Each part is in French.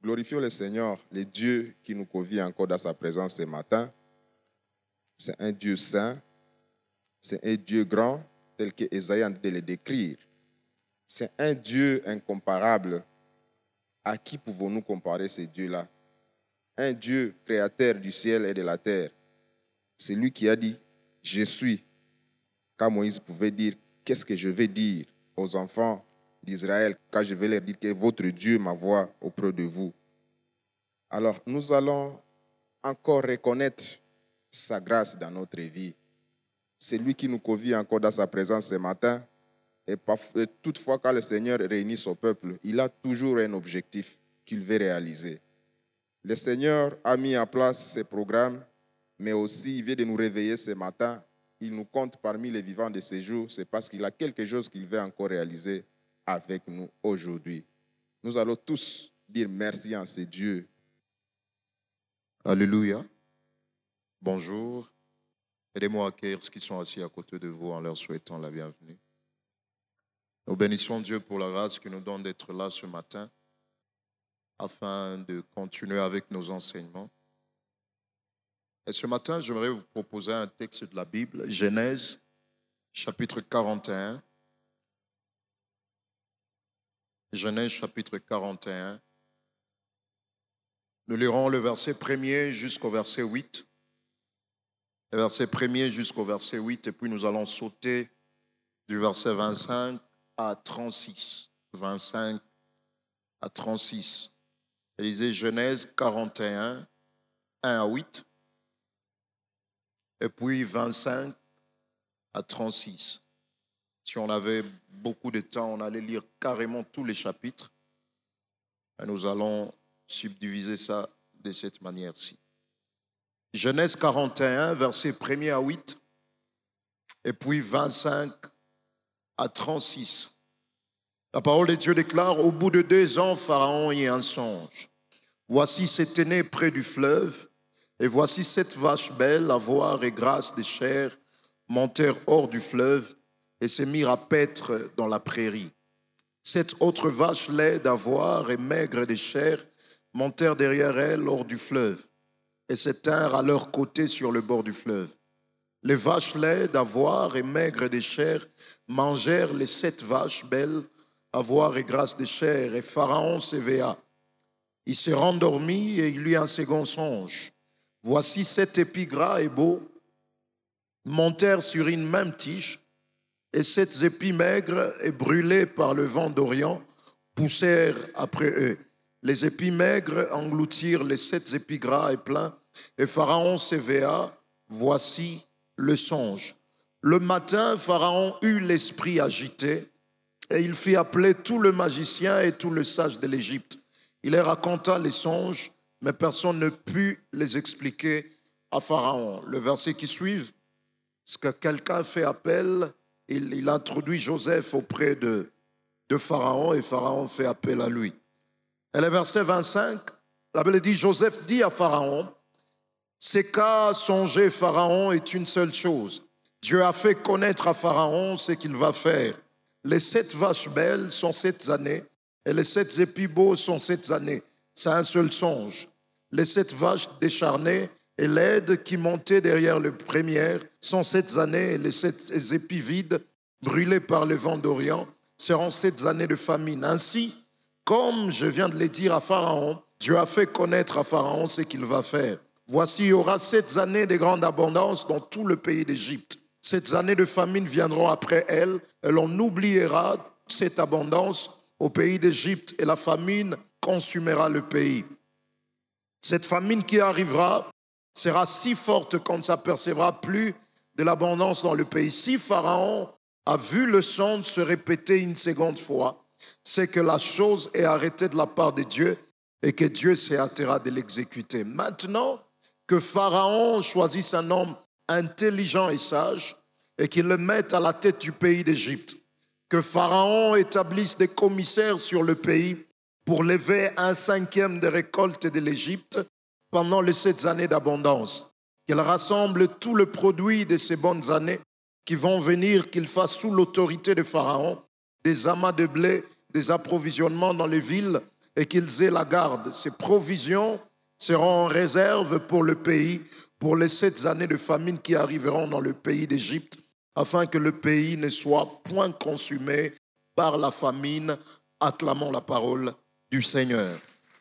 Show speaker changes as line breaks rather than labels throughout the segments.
Glorifions le Seigneur, le Dieu qui nous convie encore dans sa présence ce matin. C'est un Dieu saint, c'est un Dieu grand, tel que Ésaïe a de le décrire. C'est un Dieu incomparable. À qui pouvons-nous comparer ce Dieu-là? Un Dieu créateur du ciel et de la terre. C'est lui qui a dit « Je suis ». Quand Moïse pouvait dire « Qu'est-ce que je vais dire aux enfants d'Israël quand je vais leur dire que votre Dieu m'envoie auprès de vous ». Alors, nous allons encore reconnaître sa grâce dans notre vie. C'est lui qui nous convie encore dans sa présence ce matin. Et toutefois, quand le Seigneur réunit son peuple, il a toujours un objectif qu'il veut réaliser. Le Seigneur a mis en place ses programmes, mais aussi il vient de nous réveiller ce matin. Il nous compte parmi les vivants de ces jours. C'est parce qu'il a quelque chose qu'il veut encore réaliser avec nous aujourd'hui. Nous allons tous dire merci à ce Dieu.
Alléluia. Bonjour. Aidez-moi à accueillir ceux qui sont assis à côté de vous en leur souhaitant la bienvenue. Nous bénissons Dieu pour la grâce qu'il nous donne d'être là ce matin afin de continuer avec nos enseignements. Et ce matin, j'aimerais vous proposer un texte de la Bible, Genèse, chapitre 41. Genèse, chapitre 41. Nous lirons le verset 1er jusqu'au verset 8. Le verset 1er jusqu'au verset 8, et puis nous allons sauter du verset 25 à 36. 25 à 36. Lisez Genèse 41, 1 à 8, et puis 25 à 36. Si on avait beaucoup de temps, on allait lire carrément tous les chapitres. Et nous allons subdiviser ça de cette manière-ci. Genèse 41, verset 1er à 8, et puis 25 à 36. La parole de Dieu déclare, au bout de 2 ans, Pharaon eut un songe. Voici s'était né près du fleuve, et voici 7 vaches belles, à voir et grasses de chair, montèrent hors du fleuve et se mirent à paître dans la prairie. 7 autres vaches laides à voir et maigres de chair montèrent derrière elles hors du fleuve et se tinrent à leur côté sur le bord du fleuve. Les vaches laides à voir et maigres de chair mangèrent les 7 vaches belles à voir et grasses de chair, et Pharaon s'éveilla. Il se rendormit et il eut un second songe. Voici 7 épis gras et beaux montèrent sur une même tige, et 7 épis maigres et brûlés par le vent d'Orient poussèrent après eux. Les épis maigres engloutirent les 7 épis gras et pleins, et Pharaon s'éveilla. Voici le songe. Le matin, Pharaon eut l'esprit agité, et il fit appeler tout le magicien et tout le sage de l'Égypte. Il leur raconta les songes, mais personne ne put les expliquer à Pharaon. Le verset qui suit, c'est que quelqu'un fait appel, il introduit Joseph auprès de Pharaon, et Pharaon fait appel à lui. Et le verset 25, la Bible dit, Joseph dit à Pharaon, ce qu'a songé Pharaon est une seule chose. Dieu a fait connaître à Pharaon ce qu'il va faire. Les 7 vaches belles sont 7 années, et les 7 épis beaux sont 7 années. C'est un seul songe. Les 7 vaches décharnées et laides qui montaient derrière le premier sont 7 années, et les 7 épis vides, brûlés par le vent d'Orient, seront 7 années de famine. Ainsi, comme je viens de le dire à Pharaon, Dieu a fait connaître à Pharaon ce qu'il va faire. Voici, il y aura 7 années de grande abondance dans tout le pays d'Égypte. 7 années de famine viendront après elles, et l'on oubliera cette abondance au pays d'Égypte, et la famine consumera le pays. Cette famine qui arrivera sera si forte qu'on ne s'apercevra plus de l'abondance dans le pays. Si Pharaon a vu le songe se répéter une seconde fois, c'est que la chose est arrêtée de la part de Dieu et que Dieu s'est hâtera de l'exécuter. Maintenant que Pharaon choisisse un homme intelligent et sage et qu'il le mette à la tête du pays d'Égypte, que Pharaon établisse des commissaires sur le pays pour lever 1/5 des récoltes de l'Égypte pendant les 7 années d'abondance, qu'il rassemble tout le produit de ces bonnes années qui vont venir, qu'il fasse sous l'autorité de Pharaon des amas de blé, des approvisionnements dans les villes, et qu'ils aient la garde. Ces provisions seront en réserve pour le pays, pour les 7 années de famine qui arriveront dans le pays d'Égypte, afin que le pays ne soit point consumé par la famine. Acclamons la parole du Seigneur.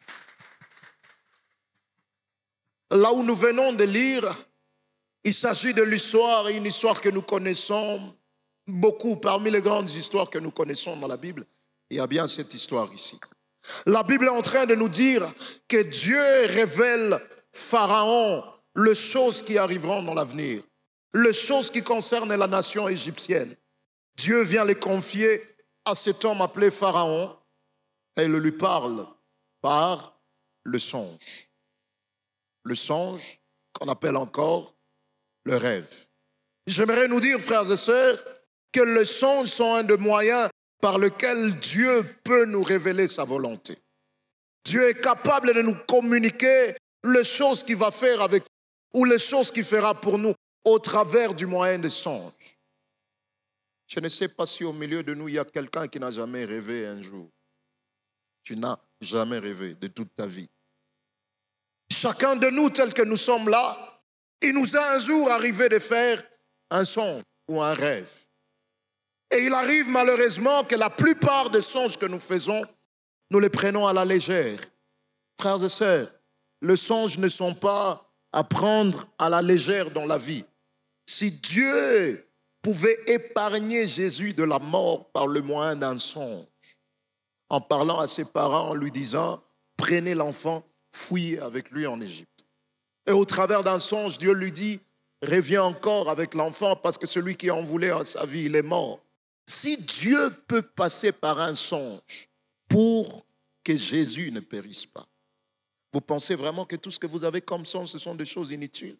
Là où nous venons de lire, il s'agit de l'histoire, une histoire que nous connaissons beaucoup. Parmi les grandes histoires que nous connaissons dans la Bible, il y a bien cette histoire ici. La Bible est en train de nous dire que Dieu révèle Pharaon les choses qui arriveront dans l'avenir, les choses qui concernent la nation égyptienne. Dieu vient les confier à cet homme appelé Pharaon et il lui parle par le songe. Le songe qu'on appelle encore le rêve. J'aimerais nous dire, frères et sœurs, que les songes sont un des moyens par lequel Dieu peut nous révéler sa volonté. Dieu est capable de nous communiquer les choses qu'il va faire avec nous ou les choses qu'il fera pour nous au travers du moyen des songes. Je ne sais pas si au milieu de nous, il y a quelqu'un qui n'a jamais rêvé un jour. Tu n'as jamais rêvé de toute ta vie. Chacun de nous, tel que nous sommes là, il nous a un jour arrivé de faire un songe ou un rêve. Et il arrive malheureusement que la plupart des songes que nous faisons, nous les prenons à la légère. Frères et sœurs, les songes ne sont pas à prendre à la légère dans la vie. Si Dieu pouvait épargner Jésus de la mort par le moyen d'un songe, en parlant à ses parents, en lui disant, prenez l'enfant, fouillez avec lui en Égypte. Et au travers d'un songe, Dieu lui dit, reviens encore avec l'enfant parce que celui qui en voulait à sa vie, il est mort. Si Dieu peut passer par un songe pour que Jésus ne périsse pas, vous pensez vraiment que tout ce que vous avez comme songe, ce sont des choses inutiles?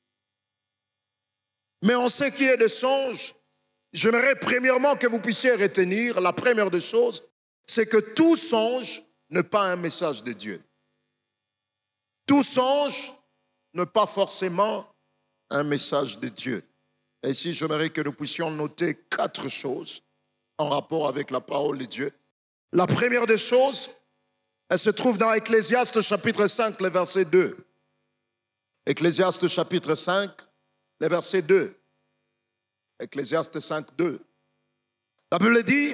Mais en ce qui est des songes, j'aimerais premièrement que vous puissiez retenir, la première des choses, c'est que tout songe n'est pas un message de Dieu. Tout songe n'est pas forcément un message de Dieu. Et ici, j'aimerais que nous puissions noter 4 choses en rapport avec la parole de Dieu. La première des choses, elle se trouve dans Ecclésiaste chapitre 5, le verset 2. Ecclésiaste chapitre 5, le verset 2. Ecclésiaste 5, 2. La Bible dit,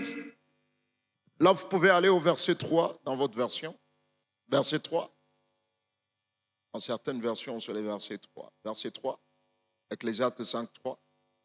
là vous pouvez aller au verset 3 dans votre version. Verset 3. Dans certaines versions, c'est le verset 3. Verset 3, Ecclésiaste 5, 3.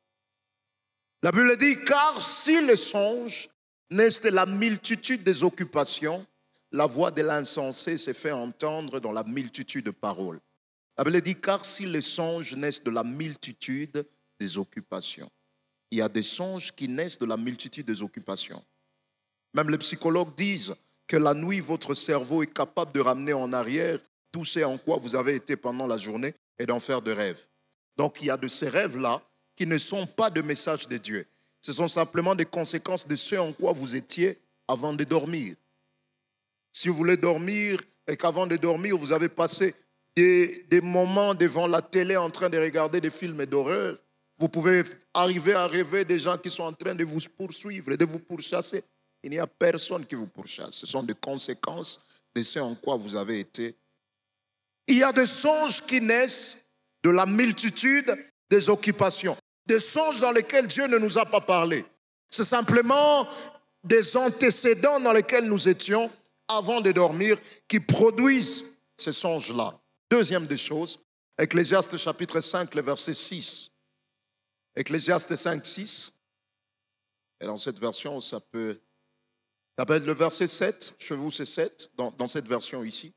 La Bible dit, car si les songes naissent de la multitude des occupations, la voix de l'insensé se fait entendre dans la multitude de paroles. La Bible dit, car si les songes naissent de la multitude des occupations. Il y a des songes qui naissent de la multitude des occupations. Même les psychologues disent que la nuit, votre cerveau est capable de ramener en arrière tout ce en quoi vous avez été pendant la journée et d'en faire des rêves. Donc il y a de ces rêves-là qui ne sont pas de messages de Dieu. Ce sont simplement des conséquences de ce en quoi vous étiez avant de dormir. Si vous voulez dormir et qu'avant de dormir, vous avez passé des moments devant la télé en train de regarder des films d'horreur, vous pouvez arriver à rêver des gens qui sont en train de vous poursuivre et de vous pourchasser. Il n'y a personne qui vous pourchasse. Ce sont des conséquences de ce en quoi vous avez été. Il y a des songes qui naissent de la multitude des occupations. Des songes dans lesquels Dieu ne nous a pas parlé. C'est simplement des antécédents dans lesquels nous étions avant de dormir qui produisent ces songes-là. Deuxième des choses, Ecclésiaste chapitre 5, le verset 6. Ecclésiaste 5, 6. Et dans cette version, ça peut être le verset 7. Chez vous, c'est 7, dans cette version ici,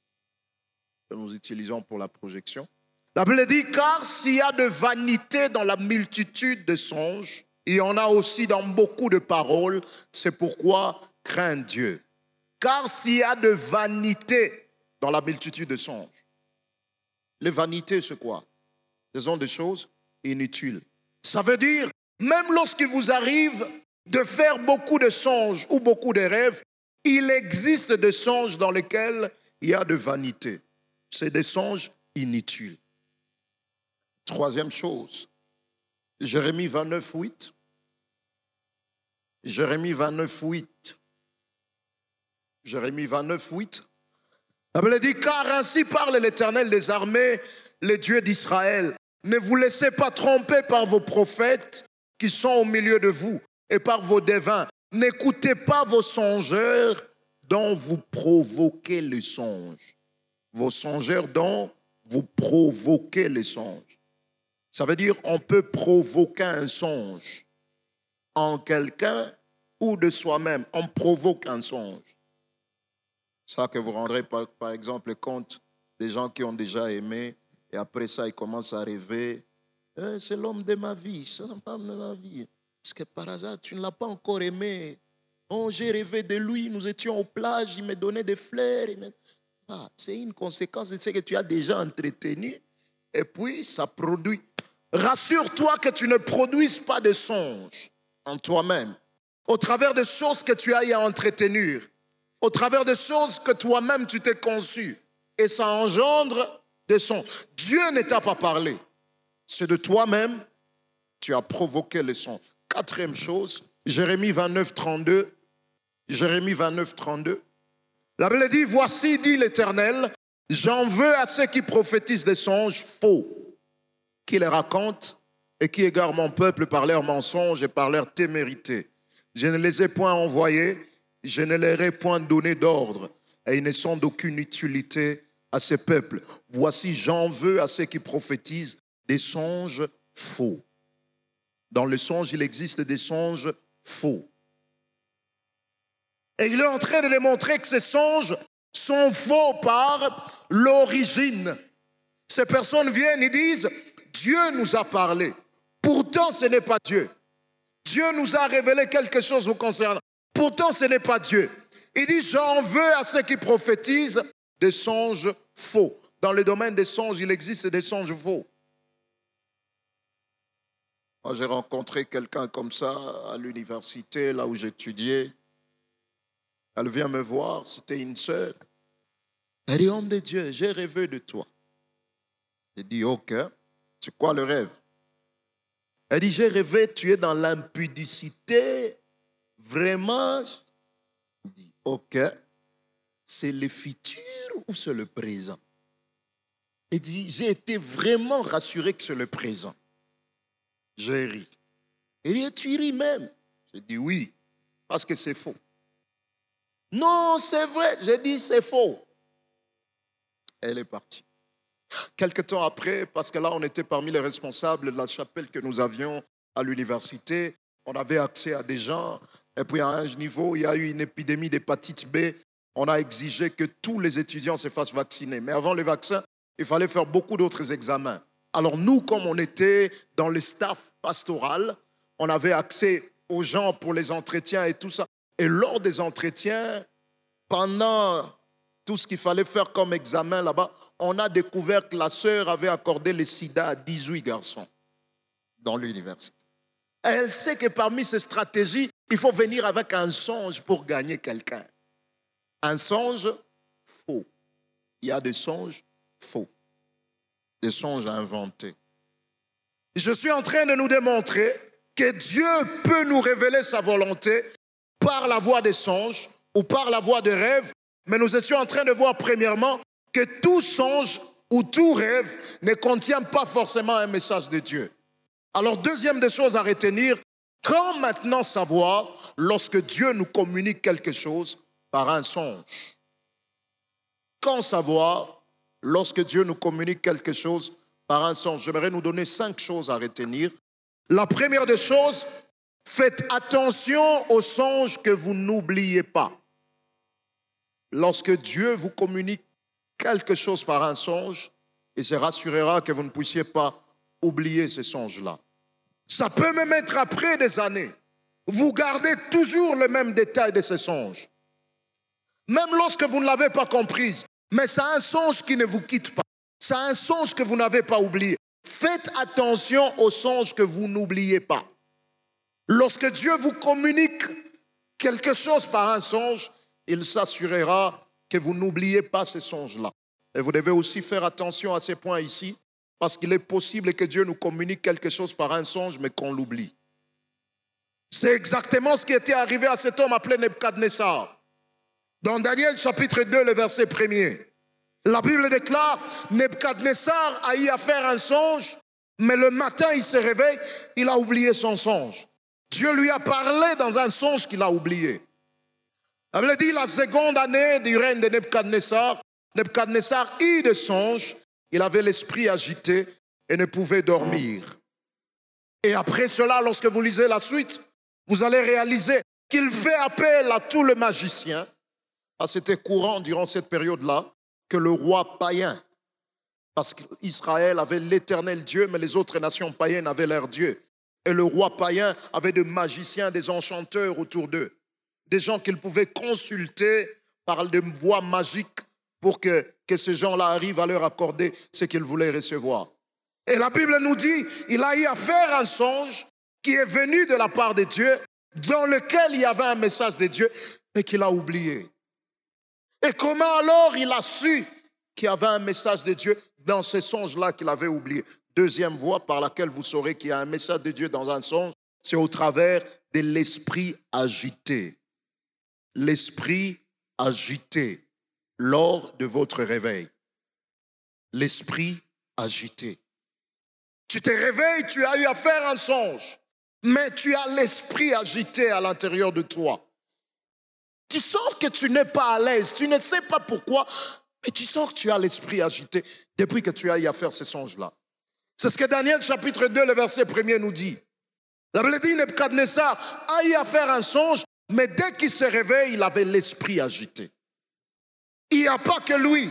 que nous utilisons pour la projection. La Bible dit, car s'il y a de vanité dans la multitude de songes, il y en a aussi dans beaucoup de paroles, c'est pourquoi crains Dieu. Car s'il y a de vanité dans la multitude de songes, les vanités, c'est quoi? Ce sont des choses inutiles. Ça veut dire, même lorsqu'il vous arrive de faire beaucoup de songes ou beaucoup de rêves, il existe des songes dans lesquels il y a de vanité. C'est des songes inutiles. Troisième chose, Jérémie 29, 8. Jérémie 29, 8. Jérémie 29, 8. La Bible dit, car ainsi parle l'Éternel des armées, le Dieu d'Israël. Ne vous laissez pas tromper par vos prophètes qui sont au milieu de vous et par vos devins. N'écoutez pas vos songeurs dont vous provoquez les songes. Vos songeurs dont vous provoquez les songes. Ça veut dire on peut provoquer un songe en quelqu'un ou de soi-même. On provoque un songe. Ça que vous rendrez par exemple compte des gens qui ont déjà aimé et après ça ils commencent à rêver. C'est l'homme de ma vie, c'est la femme de ma vie. Est-ce que par hasard tu ne l'as pas encore aimé? Oh, j'ai rêvé de lui, nous étions aux plages, il me donnait des fleurs. C'est une conséquence de ce que tu as déjà entretenu et puis ça produit. Rassure-toi que tu ne produises pas de songes en toi-même au travers des choses que tu as à entretenir, au travers des choses que toi-même tu t'es conçu et ça engendre des songes. Dieu ne t'a pas parlé, c'est de toi-même tu as provoqué les songes. Quatrième chose, Jérémie 29, 32. Jérémie 29, 32. La Bible dit, voici, dit l'Éternel, j'en veux à ceux qui prophétisent des songes faux, qui les racontent et qui égarent mon peuple par leurs mensonges et par leur témérité. Je ne les ai point envoyés, je ne leur ai point donné d'ordre, et ils ne sont d'aucune utilité à ce peuple. Voici, j'en veux à ceux qui prophétisent des songes faux. Dans le songe, il existe des songes faux. Et il est en train de démontrer que ces songes sont faux par l'origine. Ces personnes viennent et disent, Dieu nous a parlé. Pourtant, ce n'est pas Dieu. Dieu nous a révélé quelque chose vous concernant. Pourtant, ce n'est pas Dieu. Il dit, j'en veux à ceux qui prophétisent des songes faux. Dans le domaine des songes, il existe des songes faux. Moi, j'ai rencontré quelqu'un comme ça à l'université, là où j'étudiais. Elle vient me voir, c'était une sœur. Elle dit, homme de Dieu, j'ai rêvé de toi. J'ai dit, ok, c'est quoi le rêve? Elle dit, j'ai rêvé, tu es dans l'impudicité, vraiment. Je dis, ok, c'est le futur ou c'est le présent? Elle dit, j'ai été vraiment rassuré que c'est le présent. J'ai ri. Elle dit, tu ris même? J'ai dit, oui, parce que c'est faux. Non, c'est vrai. J'ai dit, c'est faux. Elle est partie. Quelque temps après, parce que là, on était parmi les responsables de la chapelle que nous avions à l'université, on avait accès à des gens, et puis à un niveau, il y a eu une épidémie d'hépatite B. On a exigé que tous les étudiants se fassent vacciner. Mais avant les vaccins, il fallait faire beaucoup d'autres examens. Alors nous, comme on était dans le staff pastoral, on avait accès aux gens pour les entretiens et tout ça. Et lors des entretiens, pendant tout ce qu'il fallait faire comme examen là-bas, on a découvert que la sœur avait accordé le sida à 18 garçons dans l'université. Elle sait que parmi ces stratégies, il faut venir avec un songe pour gagner quelqu'un. Un songe faux. Il y a des songes faux. Des songes inventés. Je suis en train de nous démontrer que Dieu peut nous révéler sa volonté par la voie des songes ou par la voie des rêves, mais nous étions en train de voir premièrement que tout songe ou tout rêve ne contient pas forcément un message de Dieu. Alors, deuxième des choses à retenir, quand maintenant savoir lorsque Dieu nous communique quelque chose par un songe? Quand savoir lorsque Dieu nous communique quelque chose par un songe? J'aimerais nous donner 5 choses à retenir. La première des choses, faites attention aux songes que vous n'oubliez pas. Lorsque Dieu vous communique quelque chose par un songe, il se rassurera que vous ne puissiez pas oublier ce songe-là. Ça peut même être après des années. Vous gardez toujours le même détail de ce songe. Même lorsque vous ne l'avez pas comprise. Mais c'est un songe qui ne vous quitte pas. C'est un songe que vous n'avez pas oublié. Faites attention aux songes que vous n'oubliez pas. Lorsque Dieu vous communique quelque chose par un songe, il s'assurera que vous n'oubliez pas ces songes-là. Et vous devez aussi faire attention à ces points ici, parce qu'il est possible que Dieu nous communique quelque chose par un songe, mais qu'on l'oublie. C'est exactement ce qui était arrivé à cet homme appelé Nebuchadnezzar. Dans Daniel chapitre 2, le verset 1er, la Bible déclare, Nebuchadnezzar a eu à faire un songe, mais le matin il se réveille, il a oublié son songe. Dieu lui a parlé dans un songe qu'il a oublié. La Bible dit, la seconde année du règne de Nebuchadnezzar, Nebuchadnezzar eut des songes, il avait l'esprit agité et ne pouvait dormir. Et après cela, lorsque vous lisez la suite, vous allez réaliser qu'il fait appel à tous les magiciens. C'était courant durant cette période-là que le roi païen, parce qu'Israël avait l'éternel Dieu, mais les autres nations païennes avaient leur Dieu. Et le roi païen avait des magiciens, des enchanteurs autour d'eux, des gens qu'il pouvait consulter par des voies magiques pour que ces gens-là arrivent à leur accorder ce qu'ils voulaient recevoir. Et la Bible nous dit, il a eu à faire un songe qui est venu de la part de Dieu, dans lequel il y avait un message de Dieu, mais qu'il a oublié. Et comment alors il a su qu'il y avait un message de Dieu dans ce songe-là qu'il avait oublié? Deuxième voie par laquelle vous saurez qu'il y a un message de Dieu dans un songe, c'est au travers de l'esprit agité. L'esprit agité lors de votre réveil. L'esprit agité. Tu te réveilles, tu as eu à faire un songe, mais tu as l'esprit agité à l'intérieur de toi. Tu sens que tu n'es pas à l'aise, tu ne sais pas pourquoi, mais tu sens que tu as l'esprit agité depuis que tu as eu à faire ce songe-là. C'est ce que Daniel chapitre 2, le verset 1er nous dit. La Bible dit, Nebuchadnezzar a eu à faire un songe, mais dès qu'il se réveille, il avait l'esprit agité. Il n'y a pas que lui.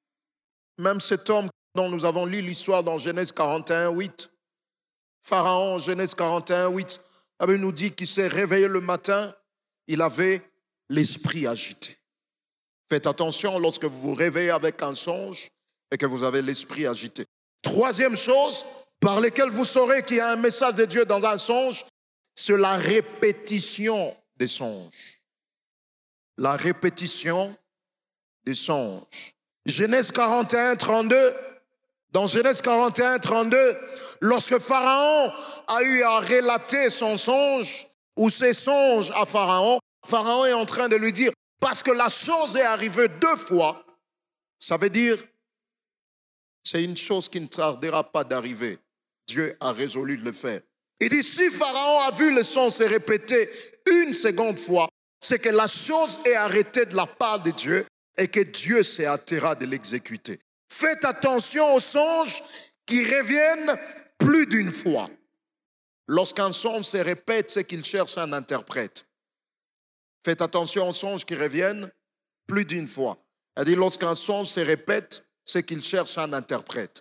Même cet homme dont nous avons lu l'histoire dans Genèse 41, 8, Pharaon, Genèse 41, 8, la Bible nous dit qu'il s'est réveillé le matin, il avait l'esprit agité. Faites attention lorsque vous vous réveillez avec un songe et que vous avez l'esprit agité. Troisième chose par laquelle vous saurez qu'il y a un message de Dieu dans un songe, c'est la répétition des songes. La répétition des songes. Genèse 41, 32. Dans Genèse 41, 32, lorsque Pharaon a eu à relater son songe ou ses songes à Pharaon, Pharaon est en train de lui dire, parce que la chose est arrivée 2 fois, ça veut dire, c'est une chose qui ne tardera pas d'arriver. Dieu a résolu de le faire. Il dit, si Pharaon a vu le son se répéter une seconde fois, c'est que la chose est arrêtée de la part de Dieu et que Dieu s'est hâtera de l'exécuter. Faites attention aux songes qui reviennent plus d'une fois. Lorsqu'un songe se répète, c'est qu'il cherche un interprète. Faites attention aux songes qui reviennent plus d'une fois. C'est-à-dire, lorsqu'un songe se répète, c'est qu'il cherche un interprète.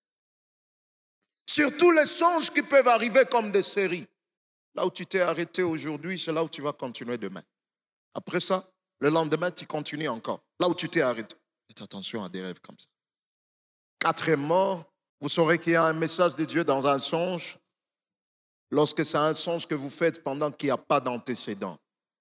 Surtout les songes qui peuvent arriver comme des séries. Là où tu t'es arrêté aujourd'hui, c'est là où tu vas continuer demain. Après ça, le lendemain, tu continues encore. Là où tu t'es arrêté. Faites attention à des rêves comme ça. Quatrièmement, vous saurez qu'il y a un message de Dieu dans un songe lorsque c'est un songe que vous faites pendant qu'il n'y a pas d'antécédent.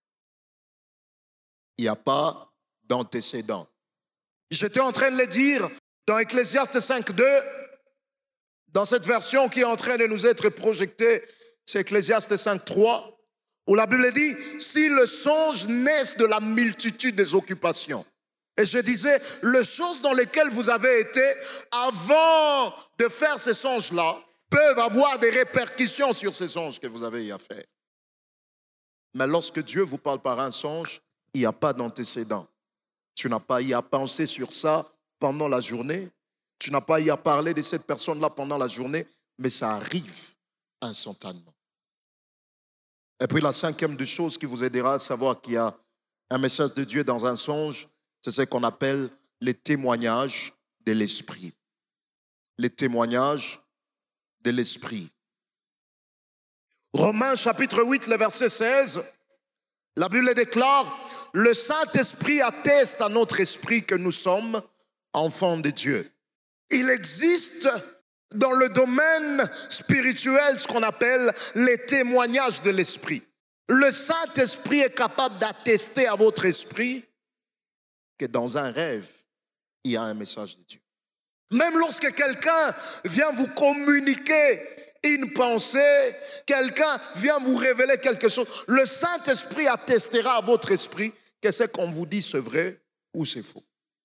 Il n'y a pas d'antécédent. J'étais en train de le dire dans Ecclésiaste 5.2, dans cette version qui est en train de nous être projetée, c'est Ecclésiaste 5.3, où la Bible dit, si le songe naît de la multitude des occupations. Et je disais, les choses dans lesquelles vous avez été avant de faire ces songes-là peuvent avoir des répercussions sur ces songes que vous avez eu à faire. Mais lorsque Dieu vous parle par un songe, il n'y a pas d'antécédent. Tu n'as pas eu à penser sur ça pendant la journée. Tu n'as pas eu à parler de cette personne-là pendant la journée, mais ça arrive instantanément. Et puis la cinquième des choses qui vous aidera à savoir qu'il y a un message de Dieu dans un songe, c'est ce qu'on appelle les témoignages de l'esprit. Les témoignages de l'esprit. Romains chapitre 8, le verset 16, la Bible déclare, le Saint-Esprit atteste à notre esprit que nous sommes enfants de Dieu. Il existe dans le domaine spirituel ce qu'on appelle les témoignages de l'esprit. Le Saint-Esprit est capable d'attester à votre esprit que dans un rêve, il y a un message de Dieu. Même lorsque quelqu'un vient vous communiquer une pensée, quelqu'un vient vous révéler quelque chose, le Saint-Esprit attestera à votre esprit que ce qu'on vous dit c'est vrai ou c'est faux.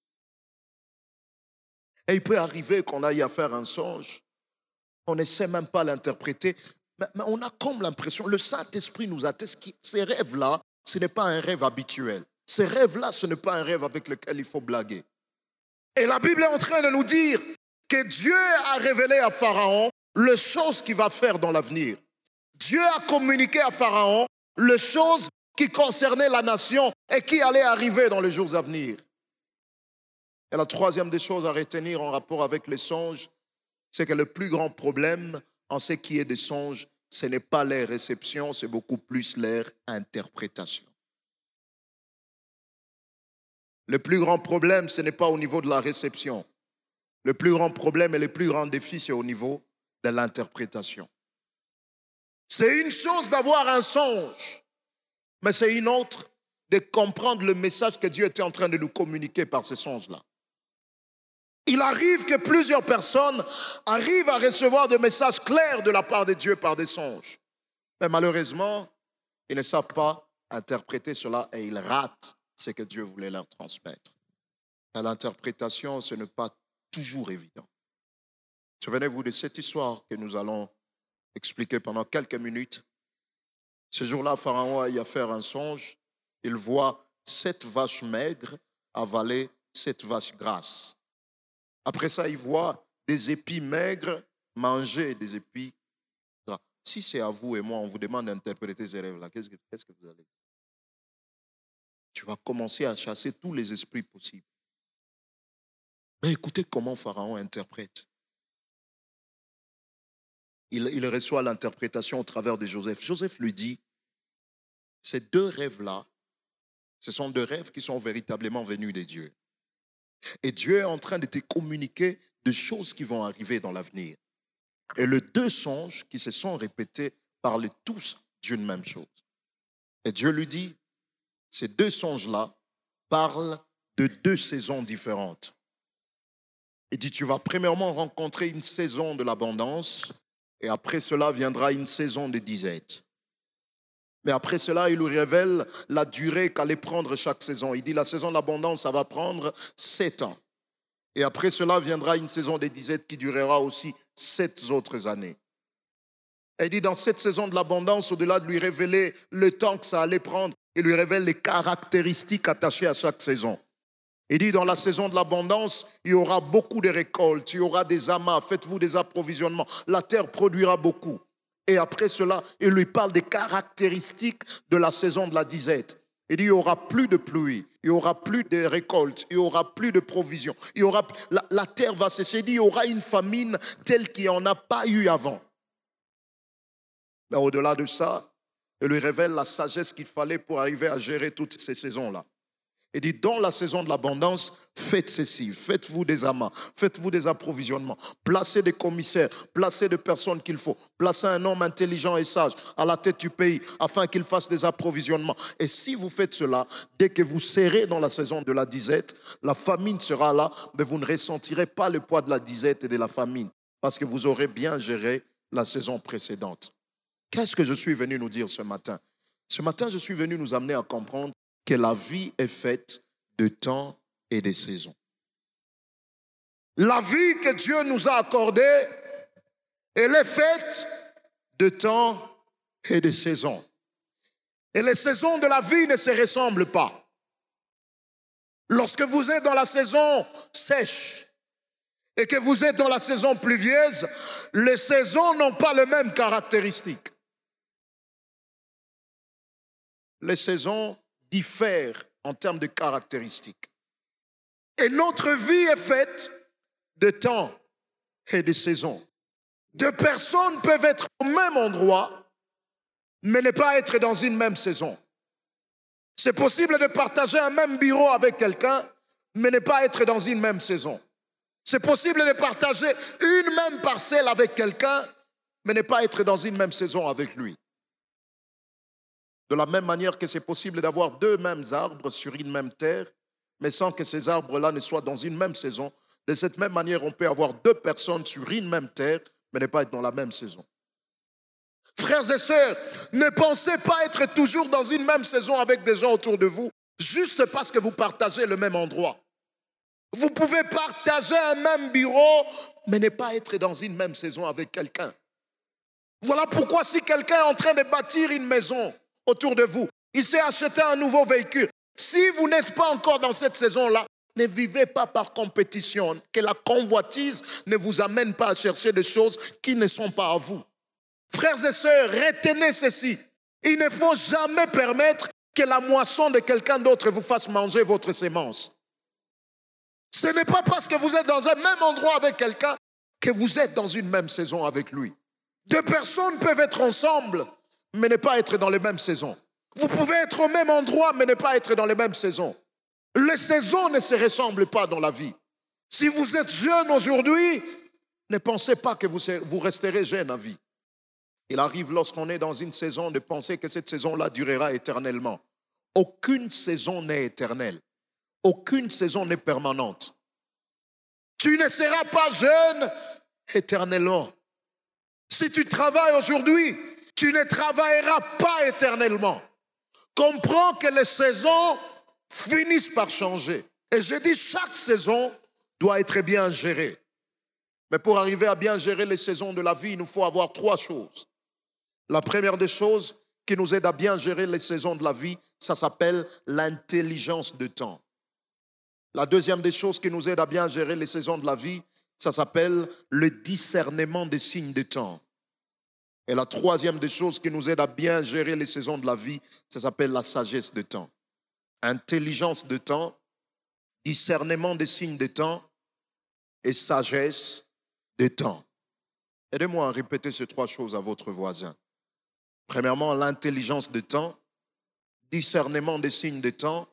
Et il peut arriver qu'on aille à faire un songe, on ne sait même pas l'interpréter, mais on a comme l'impression, le Saint-Esprit nous atteste que ces rêves-là, ce n'est pas un rêve habituel. Ces rêves-là, ce n'est pas un rêve avec lequel il faut blaguer. Et la Bible est en train de nous dire que Dieu a révélé à Pharaon les choses qu'il va faire dans l'avenir. Dieu a communiqué à Pharaon les choses qui concernaient la nation et qui allaient arriver dans les jours à venir. Et la troisième des choses à retenir en rapport avec les songes, c'est que le plus grand problème en ce qui est des songes, ce n'est pas leur réception, c'est beaucoup plus leur interprétation. Le plus grand problème, ce n'est pas au niveau de la réception. Le plus grand problème et le plus grand défi, c'est au niveau de l'interprétation. C'est une chose d'avoir un songe, mais c'est une autre de comprendre le message que Dieu était en train de nous communiquer par ces songes-là. Il arrive que plusieurs personnes arrivent à recevoir des messages clairs de la part de Dieu par des songes. Mais malheureusement, ils ne savent pas interpréter cela et ils ratent ce que Dieu voulait leur transmettre. Et l'interprétation, ce n'est pas toujours évident. Souvenez-vous de cette histoire que nous allons expliquer pendant quelques minutes. Ce jour-là, Pharaon a eu à faire un songe. Il voit 7 vaches maigres avaler 7 vaches grasses. Après ça, il voit des épis maigres manger des épis gras. Si c'est à vous et moi, on vous demande d'interpréter ces rêves-là, qu'est-ce que vous allez dire? Tu vas commencer à chasser tous les esprits possibles. Mais écoutez comment Pharaon interprète. Il reçoit l'interprétation au travers de Joseph. Joseph lui dit, ces 2 rêves-là, ce sont 2 rêves qui sont véritablement venus de Dieu. Et Dieu est en train de te communiquer des choses qui vont arriver dans l'avenir. Et les 2 songes qui se sont répétés parlent tous d'une même chose. Et Dieu lui dit, ces 2 songes-là parlent de 2 saisons différentes. Il dit, tu vas premièrement rencontrer une saison de l'abondance et après cela viendra une saison de disette. Mais après cela, il lui révèle la durée qu'allait prendre chaque saison. Il dit, la saison de l'abondance, ça va prendre 7 ans. Et après cela viendra une saison de disette qui durera aussi 7 autres années. Et il dit, dans cette saison de l'abondance, au-delà de lui révéler le temps que ça allait prendre, il lui révèle les caractéristiques attachées à chaque saison. Il dit, dans la saison de l'abondance, il y aura beaucoup de récoltes, il y aura des amas, faites-vous des approvisionnements, la terre produira beaucoup. Et après cela, il lui parle des caractéristiques de la saison de la disette. Il dit, il n'y aura plus de pluie, il n'y aura plus de récoltes, il n'y aura plus de provisions, la terre va sécher. Il dit, il y aura une famine telle qu'il n'y en a pas eu avant. Mais au-delà de ça, il lui révèle la sagesse qu'il fallait pour arriver à gérer toutes ces saisons-là. Il dit, dans la saison de l'abondance, faites ceci, faites-vous des amas, faites-vous des approvisionnements, placez des commissaires, placez des personnes qu'il faut, placez un homme intelligent et sage à la tête du pays afin qu'il fasse des approvisionnements. Et si vous faites cela, dès que vous serez dans la saison de la disette, la famine sera là, mais vous ne ressentirez pas le poids de la disette et de la famine parce que vous aurez bien géré la saison précédente. Qu'est-ce que je suis venu nous dire ce matin? Ce matin, je suis venu nous amener à comprendre que la vie est faite de temps et de saisons. La vie que Dieu nous a accordée, elle est faite de temps et de saisons. Et les saisons de la vie ne se ressemblent pas. Lorsque vous êtes dans la saison sèche et que vous êtes dans la saison pluvieuse, les saisons n'ont pas les mêmes caractéristiques. Les saisons diffèrent en termes de caractéristiques. Et notre vie est faite de temps et de saisons. 2 personnes peuvent être au même endroit, mais ne pas être dans une même saison. C'est possible de partager un même bureau avec quelqu'un, mais ne pas être dans une même saison. C'est possible de partager une même parcelle avec quelqu'un, mais ne pas être dans une même saison avec lui. De la même manière que c'est possible d'avoir 2 mêmes arbres sur une même terre, mais sans que ces arbres-là ne soient dans une même saison. De cette même manière, on peut avoir 2 personnes sur une même terre, mais ne pas être dans la même saison. Frères et sœurs, ne pensez pas être toujours dans une même saison avec des gens autour de vous. juste parce que vous partagez le même endroit. Vous pouvez partager un même bureau, mais ne pas être dans une même saison avec quelqu'un. Voilà pourquoi si quelqu'un est en train de bâtir une maison autour de vous, il s'est acheté un nouveau véhicule. Si vous n'êtes pas encore dans cette saison-là, ne vivez pas par compétition. Que la convoitise ne vous amène pas à chercher des choses qui ne sont pas à vous. Frères et sœurs, retenez ceci. Il ne faut jamais permettre que la moisson de quelqu'un d'autre vous fasse manger votre sémence. Ce n'est pas parce que vous êtes dans un même endroit avec quelqu'un que vous êtes dans une même saison avec lui. Deux personnes peuvent être ensemble, mais ne pas être dans les mêmes saisons. Vous pouvez être au même endroit, mais ne pas être dans les mêmes saisons. Les saisons ne se ressemblent pas dans la vie. Si vous êtes jeune aujourd'hui, ne pensez pas que vous resterez jeune à vie. Il arrive lorsqu'on est dans une saison de penser que cette saison-là durera éternellement. Aucune saison n'est éternelle. Aucune saison n'est permanente. Tu ne seras pas jeune éternellement. Si tu travailles aujourd'hui, tu ne travailleras pas éternellement. Comprends que les saisons finissent par changer. Et je dis, chaque saison doit être bien gérée. Mais pour arriver à bien gérer les saisons de la vie, il nous faut avoir trois choses. La première des choses qui nous aide à bien gérer les saisons de la vie, ça s'appelle l'intelligence de temps. La deuxième des choses qui nous aide à bien gérer les saisons de la vie, ça s'appelle le discernement des signes de temps. Et la troisième des choses qui nous aide à bien gérer les saisons de la vie, ça s'appelle la sagesse de temps. Intelligence de temps, discernement des signes de temps et sagesse de temps. Aidez-moi à répéter ces trois choses à votre voisin. Premièrement, l'intelligence de temps, discernement des signes de temps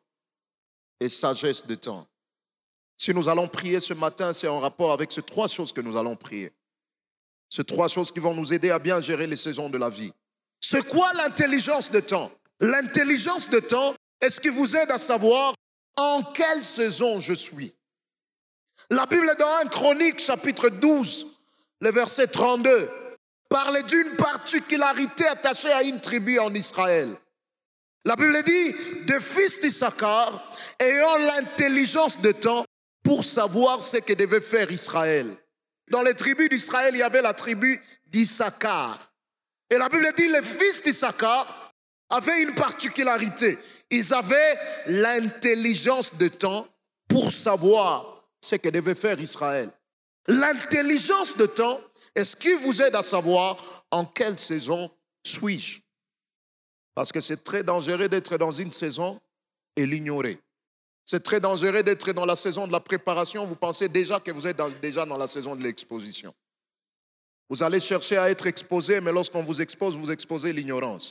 et sagesse de temps. Si nous allons prier ce matin, c'est en rapport avec ces trois choses que nous allons prier. Ces trois choses qui vont nous aider à bien gérer les saisons de la vie. C'est quoi l'intelligence de temps? L'intelligence de temps est ce qui vous aide à savoir en quelle saison je suis. La Bible dans 1 Chronique, chapitre 12, le verset 32, parle d'une particularité attachée à une tribu en Israël. La Bible dit, des fils d'Issachar ayant l'intelligence de temps pour savoir ce que devait faire Israël. Dans les tribus d'Israël, il y avait la tribu d'Issachar. Et la Bible dit, les fils d'Issachar avaient une particularité. Ils avaient l'intelligence de temps pour savoir ce que devait faire Israël. L'intelligence de temps est ce qui vous aide à savoir en quelle saison suis-je. Parce que c'est très dangereux d'être dans une saison et l'ignorer. C'est très dangereux d'être dans la saison de la préparation. Vous pensez déjà que vous êtes déjà dans la saison de l'exposition. Vous allez chercher à être exposé, mais lorsqu'on vous expose, vous exposez l'ignorance.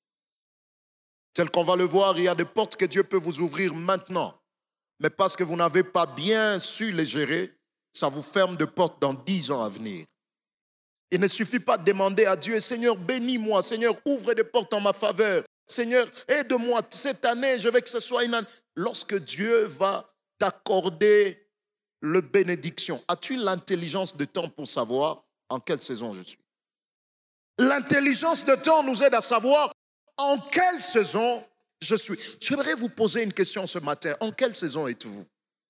Tel qu'on va le voir, il y a des portes que Dieu peut vous ouvrir maintenant. Mais parce que vous n'avez pas bien su les gérer, ça vous ferme de portes dans 10 ans à venir. Il ne suffit pas de demander à Dieu, Seigneur, bénis-moi, Seigneur, ouvre des portes en ma faveur. Seigneur, aide-moi cette année, je veux que ce soit une année. Lorsque Dieu va t'accorder le bénédiction, as-tu l'intelligence de temps pour savoir en quelle saison je suis? L'intelligence de temps nous aide à savoir en quelle saison je suis. J'aimerais vous poser une question ce matin. En quelle saison êtes-vous?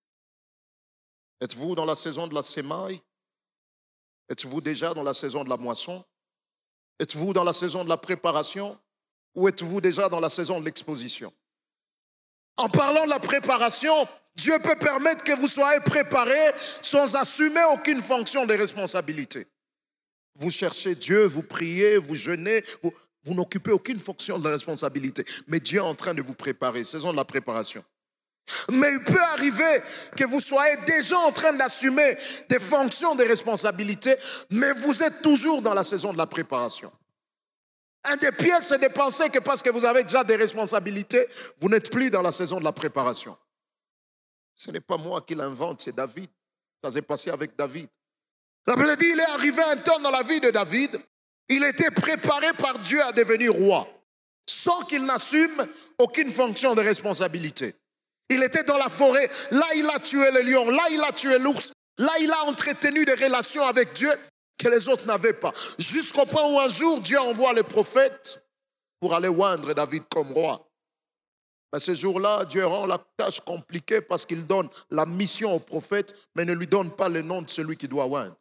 Êtes-vous dans la saison de la semaille? Êtes-vous déjà dans la saison de la moisson? Êtes-vous dans la saison de la préparation? Ou êtes-vous déjà dans la saison de l'exposition? En parlant de la préparation, Dieu peut permettre que vous soyez préparés sans assumer aucune fonction de responsabilité. Vous cherchez Dieu, vous priez, vous jeûnez, vous n'occupez aucune fonction de responsabilité. Mais Dieu est en train de vous préparer, saison de la préparation. Mais il peut arriver que vous soyez déjà en train d'assumer des fonctions de responsabilité, mais vous êtes toujours dans la saison de la préparation. Un des pièges, c'est de penser que parce que vous avez déjà des responsabilités, vous n'êtes plus dans la saison de la préparation. Ce n'est pas moi qui l'invente, c'est David. Ça s'est passé avec David. La Bible dit, il est arrivé un temps dans la vie de David, il était préparé par Dieu à devenir roi, sans qu'il n'assume aucune fonction de responsabilité. Il était dans la forêt, là il a tué le lion, là il a tué l'ours, là il a entretenu des relations avec Dieu que les autres n'avaient pas. Jusqu'au point où un jour Dieu envoie les prophètes pour aller oindre David comme roi. À ce jour-là, Dieu rend la tâche compliquée parce qu'il donne la mission au prophète, mais ne lui donne pas le nom de celui qui doit oindre.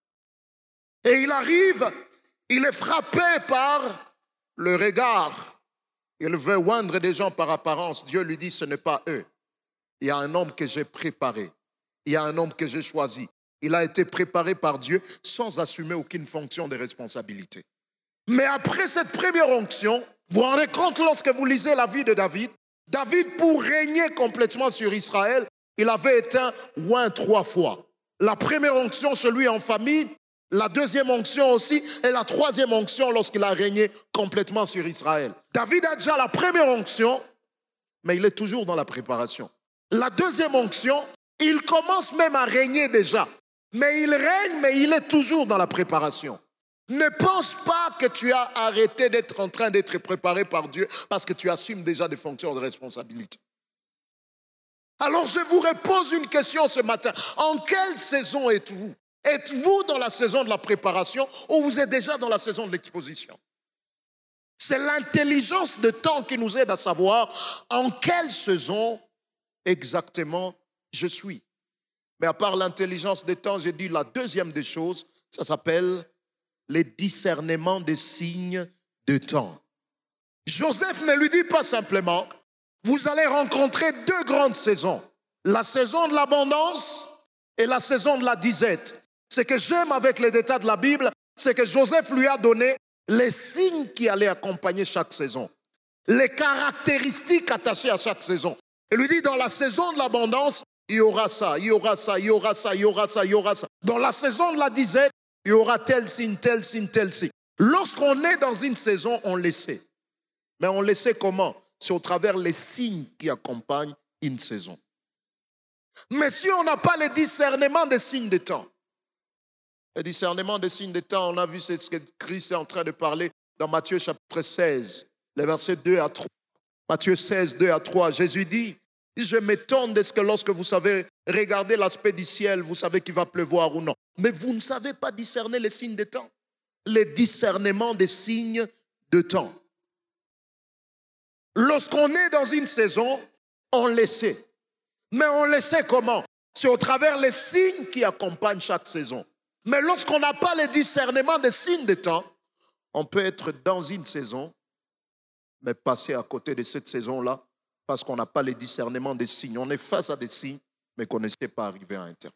Et il arrive, il est frappé par le regard. Il veut oindre des gens par apparence. Dieu lui dit, ce n'est pas eux. Il y a un homme que j'ai préparé. Il y a un homme que j'ai choisi. Il a été préparé par Dieu sans assumer aucune fonction de responsabilité. Mais après cette première onction, vous vous rendez compte lorsque vous lisez la vie de David, David, pour régner complètement sur Israël, il avait été oint 3 fois. La première onction chez lui en famille, la deuxième onction aussi, et la troisième onction lorsqu'il a régné complètement sur Israël. David a déjà la première onction, mais il est toujours dans la préparation. La deuxième onction, il commence même à régner déjà. Mais il règne, mais il est toujours dans la préparation. Ne pense pas que tu as arrêté d'être en train d'être préparé par Dieu parce que tu assumes déjà des fonctions de responsabilité. Alors je vous repose une question ce matin. En quelle saison êtes-vous? Êtes-vous dans la saison de la préparation ou vous êtes déjà dans la saison de l'exposition? C'est l'intelligence de temps qui nous aide à savoir en quelle saison exactement je suis. Mais à part l'intelligence des temps, j'ai dit la deuxième des choses, ça s'appelle les discernements des signes de temps. Joseph ne lui dit pas simplement, vous allez rencontrer 2 grandes saisons, la saison de l'abondance et la saison de la disette. Ce que j'aime avec les détails de la Bible, c'est que Joseph lui a donné les signes qui allaient accompagner chaque saison, les caractéristiques attachées à chaque saison. Il lui dit, dans la saison de l'abondance, il y aura ça, il y aura ça, il y aura ça, il y aura ça, il y aura ça. Dans la saison de la disette, il y aura tel signe, tel signe, tel signe. Lorsqu'on est dans une saison, on le sait. Mais on le sait comment? C'est au travers les signes qui accompagnent une saison. Mais si on n'a pas le discernement des signes de temps, le discernement des signes de temps, on a vu ce que Christ est en train de parler dans Matthieu chapitre 16, les versets 2 à 3. Matthieu 16, 2 à 3, Jésus dit, je m'étonne de ce que lorsque vous savez regarder l'aspect du ciel, vous savez qu'il va pleuvoir ou non. Mais vous ne savez pas discerner les signes de temps. Les discernements des signes de temps. Lorsqu'on est dans une saison, on le sait. Mais on le sait comment? C'est au travers les signes qui accompagnent chaque saison. Mais lorsqu'on n'a pas le discernement des signes de temps, on peut être dans une saison, mais passer à côté de cette saison-là parce qu'on n'a pas le discernement des signes. On est face à des signes, mais qu'on ne sait pas arriver à interpréter.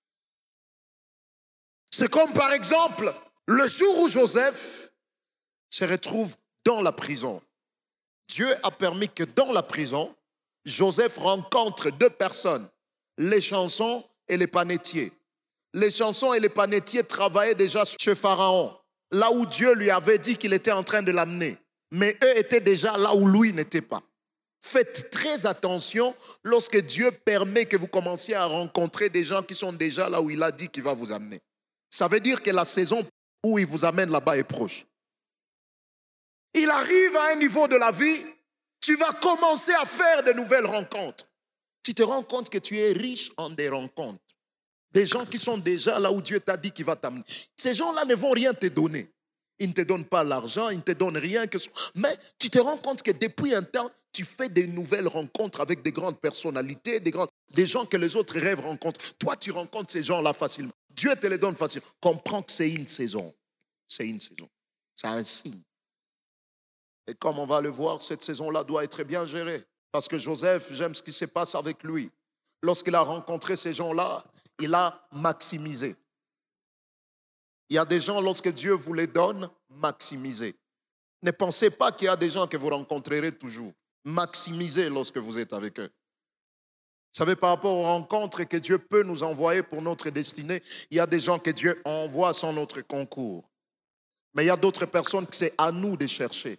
C'est comme par exemple le jour où Joseph se retrouve dans la prison. Dieu a permis que dans la prison, Joseph rencontre 2 personnes, les chansons et les panetiers. Les chansons et les panetiers travaillaient déjà chez Pharaon, là où Dieu lui avait dit qu'il était en train de l'amener. Mais eux étaient déjà là où lui n'était pas. Faites très attention lorsque Dieu permet que vous commenciez à rencontrer des gens qui sont déjà là où il a dit qu'il va vous amener. Ça veut dire que la saison où il vous amène là-bas est proche. Il arrive à un niveau de la vie, tu vas commencer à faire de nouvelles rencontres. Tu te rends compte que tu es riche en des rencontres. Des gens qui sont déjà là où Dieu t'a dit qu'il va t'amener. Ces gens-là ne vont rien te donner. Ils ne te donnent pas l'argent, ils ne te donnent rien. Mais tu te rends compte que depuis un temps, tu fais de nouvelles rencontres avec des grandes personnalités, des gens que les autres rêvent rencontrer. Toi, tu rencontres ces gens-là facilement. Dieu te les donne facilement. Comprends que c'est une saison. C'est une saison. C'est un signe. Et comme on va le voir, cette saison-là doit être bien gérée. Parce que Joseph, j'aime ce qui se passe avec lui. Lorsqu'il a rencontré ces gens-là, il a maximisé. Il y a des gens, lorsque Dieu vous les donne, maximisez. Ne pensez pas qu'il y a des gens que vous rencontrerez toujours. Maximisez lorsque vous êtes avec eux. Vous savez, par rapport aux rencontres que Dieu peut nous envoyer pour notre destinée, il y a des gens que Dieu envoie sans notre concours. Mais il y a d'autres personnes que c'est à nous de chercher.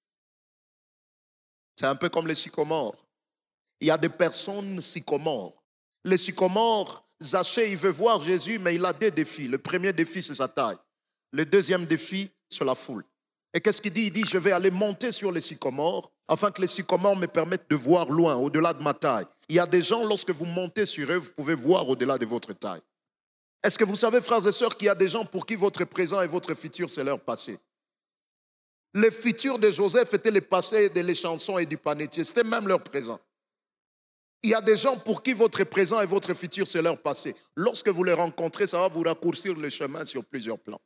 C'est un peu comme les sycomores. Il y a des personnes sycomores. Les sycomores, Zachée, il veut voir Jésus, mais il a 2 défis. Le premier défi, c'est sa taille. Le deuxième défi, c'est la foule. Et qu'est-ce qu'il dit? Il dit, je vais aller monter sur les sycomores, afin que les sycomores me permettent de voir loin, au-delà de ma taille. Il y a des gens, lorsque vous montez sur eux, vous pouvez voir au-delà de votre taille. Est-ce que vous savez, frères et sœurs, qu'il y a des gens pour qui votre présent et votre futur, c'est leur passé? Les futurs de Joseph étaient les passés de l'échanson et du panetier. C'était même leur présent. Il y a des gens pour qui votre présent et votre futur, c'est leur passé. Lorsque vous les rencontrez, ça va vous raccourcir le chemin sur plusieurs plans.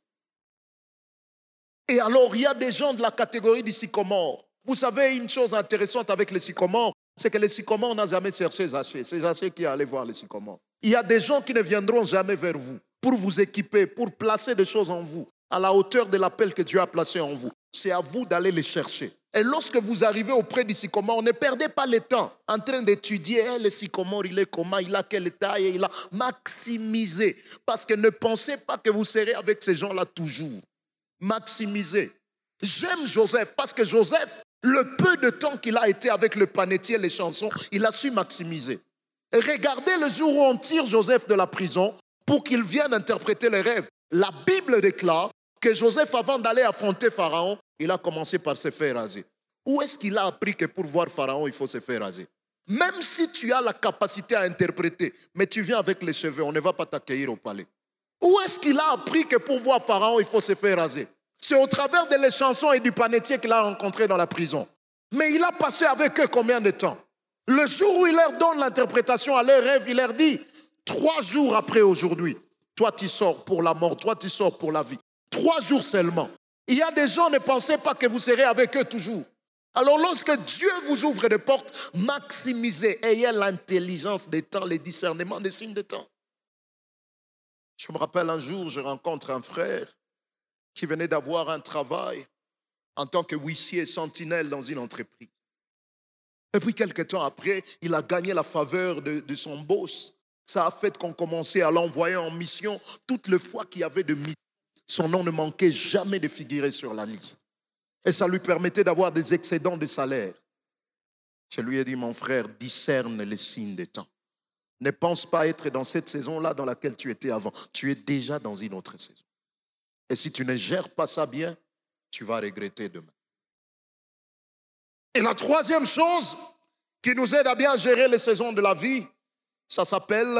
Et alors, il y a des gens de la catégorie du sycomore. Vous savez, une chose intéressante avec les sycomores, c'est que les sycomores n'ont jamais cherché Zaché. C'est Zaché qui est allé voir les sycomores. Il y a des gens qui ne viendront jamais vers vous pour vous équiper, pour placer des choses en vous, à la hauteur de l'appel que Dieu a placé en vous. C'est à vous d'aller les chercher. Et lorsque vous arrivez auprès du sycomore, ne perdez pas le temps en train d'étudier le sycomore, il est comment, il a quelle taille, il a maximisé. Parce que ne pensez pas que vous serez avec ces gens-là toujours. Maximisez. J'aime Joseph parce que Joseph, le peu de temps qu'il a été avec le panetier et les chansons, il a su maximiser. Et regardez le jour où on tire Joseph de la prison pour qu'il vienne interpréter les rêves. La Bible déclare que Joseph, avant d'aller affronter Pharaon, il a commencé par se faire raser. Où est-ce qu'il a appris que pour voir Pharaon, il faut se faire raser? Même si tu as la capacité à interpréter, mais tu viens avec les cheveux, on ne va pas t'accueillir au palais. Où est-ce qu'il a appris que pour voir Pharaon, il faut se faire raser? C'est au travers de les chansons et du panetier qu'il a rencontré dans la prison. Mais il a passé avec eux combien de temps? Le jour où il leur donne l'interprétation à leurs rêves, il leur dit, 3 jours après aujourd'hui, toi tu sors pour la mort, toi tu sors pour la vie. 3 jours seulement. Il y a des gens, ne pensez pas que vous serez avec eux toujours. Alors lorsque Dieu vous ouvre des portes, maximisez, ayez l'intelligence des temps, le discernement des signes des temps. Je me rappelle un jour, je rencontre un frère qui venait d'avoir un travail en tant que huissier et sentinelle dans une entreprise. Et puis quelque temps après, il a gagné la faveur de son boss. Ça a fait qu'on commençait à l'envoyer en mission. Toutes les fois qu'il y avait de mission, son nom ne manquait jamais de figurer sur la liste. Et ça lui permettait d'avoir des excédents de salaire. Je lui ai dit, mon frère, discerne les signes des temps. Ne pense pas être dans cette saison-là dans laquelle tu étais avant. Tu es déjà dans une autre saison. Et si tu ne gères pas ça bien, tu vas regretter demain. Et la troisième chose qui nous aide à bien gérer les saisons de la vie, ça s'appelle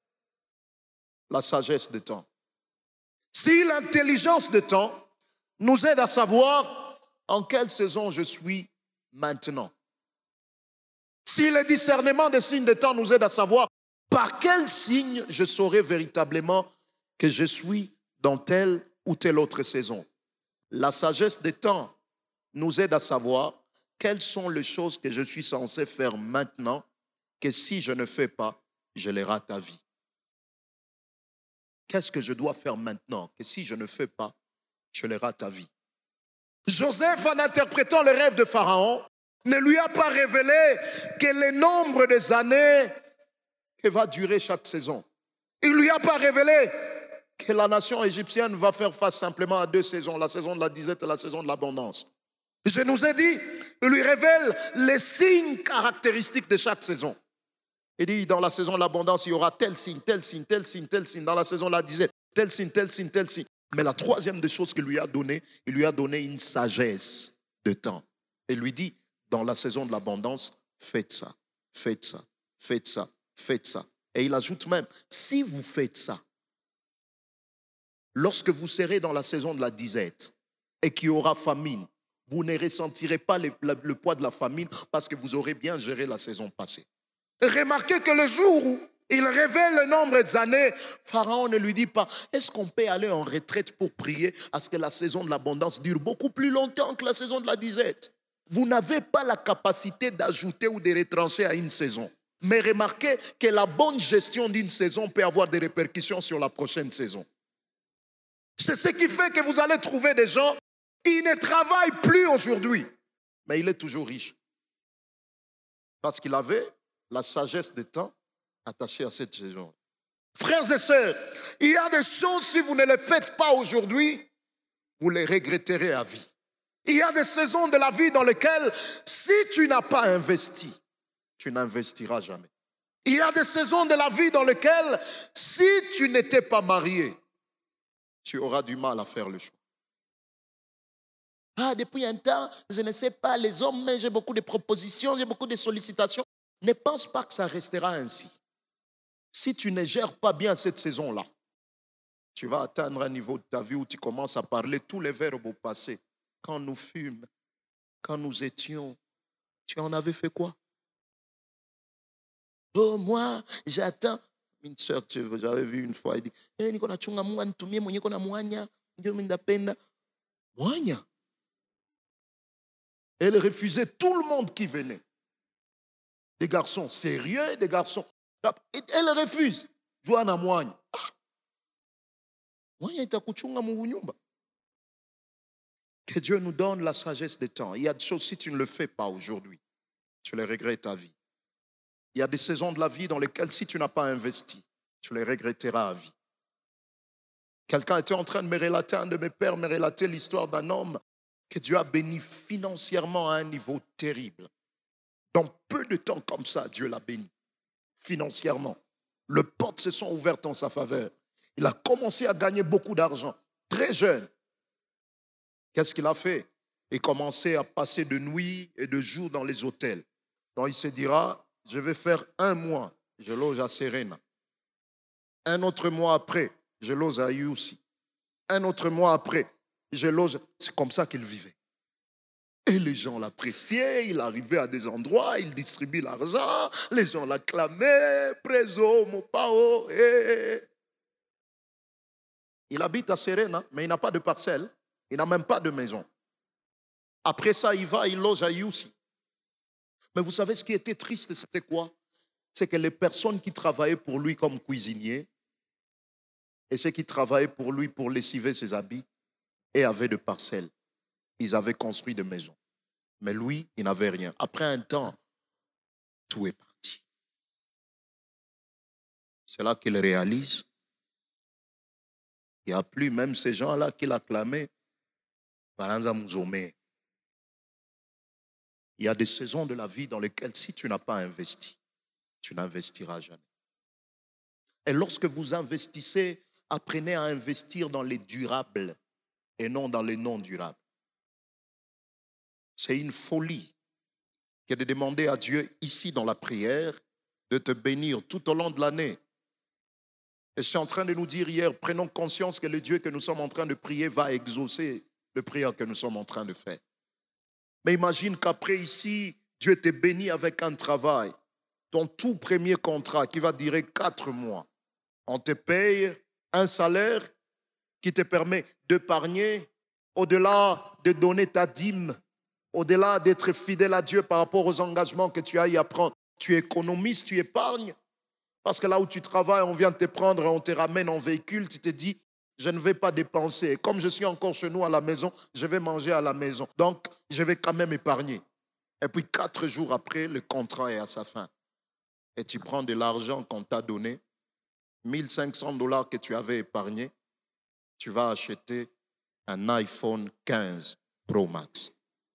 la sagesse de temps. Si l'intelligence de temps nous aide à savoir en quelle saison je suis maintenant. Si le discernement des signes de temps nous aide à savoir par quel signe je saurai véritablement que je suis dans telle ou telle autre saison. La sagesse des temps nous aide à savoir quelles sont les choses que je suis censé faire maintenant, que si je ne fais pas, je les rate à vie. Qu'est-ce que je dois faire maintenant, que si je ne fais pas, je les rate à vie? Joseph, en interprétant le rêve de Pharaon, ne lui a pas révélé que le nombre des années que va durer chaque saison. Il ne lui a pas révélé que la nation égyptienne va faire face simplement à 2 saisons, la saison de la disette et la saison de l'abondance. Je nous ai dit, il lui révèle les signes caractéristiques de chaque saison. Il dit, dans la saison de l'abondance, il y aura tel signe, tel signe, tel signe, tel signe. Dans la saison de la disette, tel signe, tel signe, tel signe. Mais la troisième des choses qu'il lui a donné, il lui a donné une sagesse de temps. Et lui dit, dans la saison de l'abondance, faites ça, faites ça, faites ça, faites ça. Et il ajoute même, si vous faites ça, lorsque vous serez dans la saison de la disette et qu'il y aura famine, vous ne ressentirez pas le poids de la famine parce que vous aurez bien géré la saison passée. Et remarquez que le jour où il révèle le nombre d'années, Pharaon ne lui dit pas, est-ce qu'on peut aller en retraite pour prier à ce que la saison de l'abondance dure beaucoup plus longtemps que la saison de la disette? Vous n'avez pas la capacité d'ajouter ou de retrancher à une saison. Mais remarquez que la bonne gestion d'une saison peut avoir des répercussions sur la prochaine saison. C'est ce qui fait que vous allez trouver des gens, ils ne travaillent plus aujourd'hui, mais il est toujours riche. Parce qu'il avait la sagesse des temps attachée à cette saison. Frères et sœurs, il y a des choses, si vous ne les faites pas aujourd'hui, vous les regretterez à vie. Il y a des saisons de la vie dans lesquelles, si tu n'as pas investi, tu n'investiras jamais. Il y a des saisons de la vie dans lesquelles, si tu n'étais pas marié, tu auras du mal à faire le choix. Depuis un temps, je ne sais pas, les hommes, mais j'ai beaucoup de propositions, j'ai beaucoup de sollicitations. Ne pense pas que ça restera ainsi. Si tu ne gères pas bien cette saison-là, tu vas atteindre un niveau de ta vie où tu commences à parler tous les verbes au passé quand nous fûmes, quand nous étions, tu en avais fait quoi? Oh, moi, j'attends. Une sœur, j'avais vu une fois, elle dit, niko nachunga Mungu anitumie mwenye kona mwanya, ndio mimi ndapenda. Mwanya. Elle refusait tout le monde qui venait. Des garçons sérieux, des garçons. Elle refuse. Joana mwanya. Mwanya itakuchunga Mungu nyumba. Que Dieu nous donne la sagesse des temps. Il y a des choses, si tu ne le fais pas aujourd'hui, tu les regrettes ta vie. Il y a des saisons de la vie dans lesquelles, si tu n'as pas investi, tu les regretteras à vie. Quelqu'un était en train de me relater, un de mes pères me relater l'histoire d'un homme que Dieu a béni financièrement à un niveau terrible. Dans peu de temps comme ça, Dieu l'a béni financièrement. Les portes se sont ouvertes en sa faveur. Il a commencé à gagner beaucoup d'argent, très jeune. Qu'est-ce qu'il a fait? Il a commencé à passer de nuit et de jour dans les hôtels. Donc il se dira, je vais faire un mois, je loge à Serena. Un autre mois après, je loge à Yussi. Un autre mois après, je loge. C'est comme ça qu'il vivait. Et les gens l'appréciaient, il arrivait à des endroits, il distribuait l'argent, les gens l'acclamaient, Preso, Mopao. Il habite à Serena, mais il n'a pas de parcelle, il n'a même pas de maison. Après ça, il va, il loge à Yussi. Mais vous savez ce qui était triste, c'était quoi? C'est que les personnes qui travaillaient pour lui comme cuisinier et ceux qui travaillaient pour lui pour lessiver ses habits et avaient de parcelles. Ils avaient construit des maisons. Mais lui, il n'avait rien. Après un temps, tout est parti. C'est là qu'il réalise qu'il n'y a plus même ces gens-là qui l'acclamaient. Il y a des saisons de la vie dans lesquelles si tu n'as pas investi, tu n'investiras jamais. Et lorsque vous investissez, apprenez à investir dans les durables et non dans les non durables. C'est une folie que de demander à Dieu ici dans la prière de te bénir tout au long de l'année. Et je suis en train de nous dire hier, prenons conscience que le Dieu que nous sommes en train de prier va exaucer les prières que nous sommes en train de faire. Mais imagine qu'après ici, Dieu te bénit avec un travail, ton tout premier contrat qui va durer 4 mois. On te paye un salaire qui te permet d'épargner au-delà de donner ta dîme, au-delà d'être fidèle à Dieu par rapport aux engagements que tu as à prendre. Tu économises, tu épargnes. Parce que là où tu travailles, on vient te prendre, on te ramène en véhicule, tu te dis, je ne vais pas dépenser. Et comme je suis encore chez nous à la maison, je vais manger à la maison. Donc, je vais quand même épargner. Et puis 4 jours après, le contrat est à sa fin. Et tu prends de l'argent qu'on t'a donné, $1 500 que tu avais épargné, tu vas acheter un iPhone 15 Pro Max.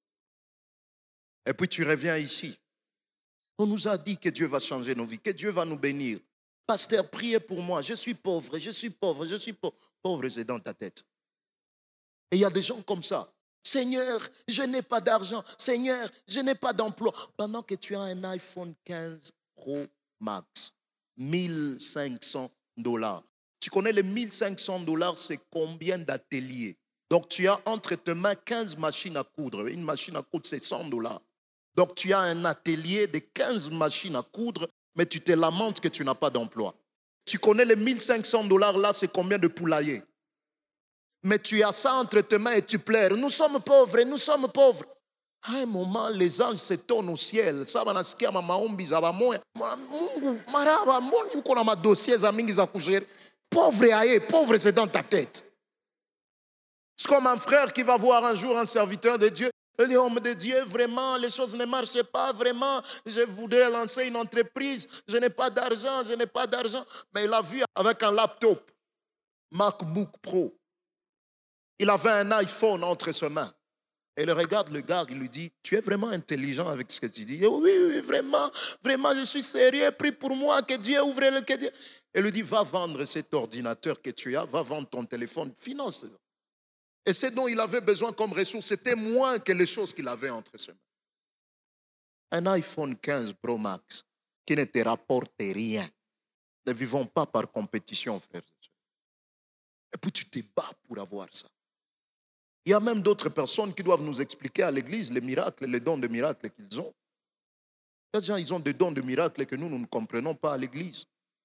Et puis tu reviens ici. On nous a dit que Dieu va changer nos vies, que Dieu va nous bénir. Pasteur, priez pour moi. Je suis pauvre, je suis pauvre, je suis pauvre. Pauvre, c'est dans ta tête. Et il y a des gens comme ça. Seigneur, je n'ai pas d'argent. Seigneur, je n'ai pas d'emploi. Pendant que tu as un iPhone 15 Pro Max, $1 500. Tu connais les $1 500, c'est combien d'ateliers? Donc tu as entre tes mains 15 machines à coudre. Une machine à coudre, c'est $100. Donc tu as un atelier de 15 machines à coudre, mais tu te lamentes que tu n'as pas d'emploi. Tu connais les $1 500 là, c'est combien de poulaillers? Mais tu as ça entre tes mains et tu pleures. Nous sommes pauvres, nous sommes pauvres. À un moment, les anges s'étonnent au ciel. Ça va nasikia maombi za bamoya. Mungu maraba, mbona uko na madossier za mingi za kugérer? Pauvre aye, pauvre c'est dans ta tête. C'est comme un frère qui va voir un jour un serviteur de Dieu. Il dit, homme de Dieu, vraiment, les choses ne marchent pas, vraiment. Je voudrais lancer une entreprise, je n'ai pas d'argent, je n'ai pas d'argent. Mais il a vu avec un laptop, MacBook Pro. Il avait un iPhone entre ses mains. Et il regarde le gars, il lui dit, tu es vraiment intelligent avec ce que tu dis. Il dit, oui, vraiment, vraiment, je suis sérieux, prie pour moi, que Dieu ouvre le... Que Dieu... Et il lui dit, va vendre cet ordinateur que tu as, va vendre ton téléphone, finance. Et ce dont il avait besoin comme ressource, c'était moins que les choses qu'il avait entre ses mains. Un iPhone 15 Pro Max qui ne te rapporte rien. Ne vivons pas par compétition, frères et sœurs. Et puis tu te bats pour avoir ça. Il y a même d'autres personnes qui doivent nous expliquer à l'église les miracles, les dons de miracles qu'ils ont. Il y a des gens, ils ont des dons de miracles que nous ne comprenons pas à l'église.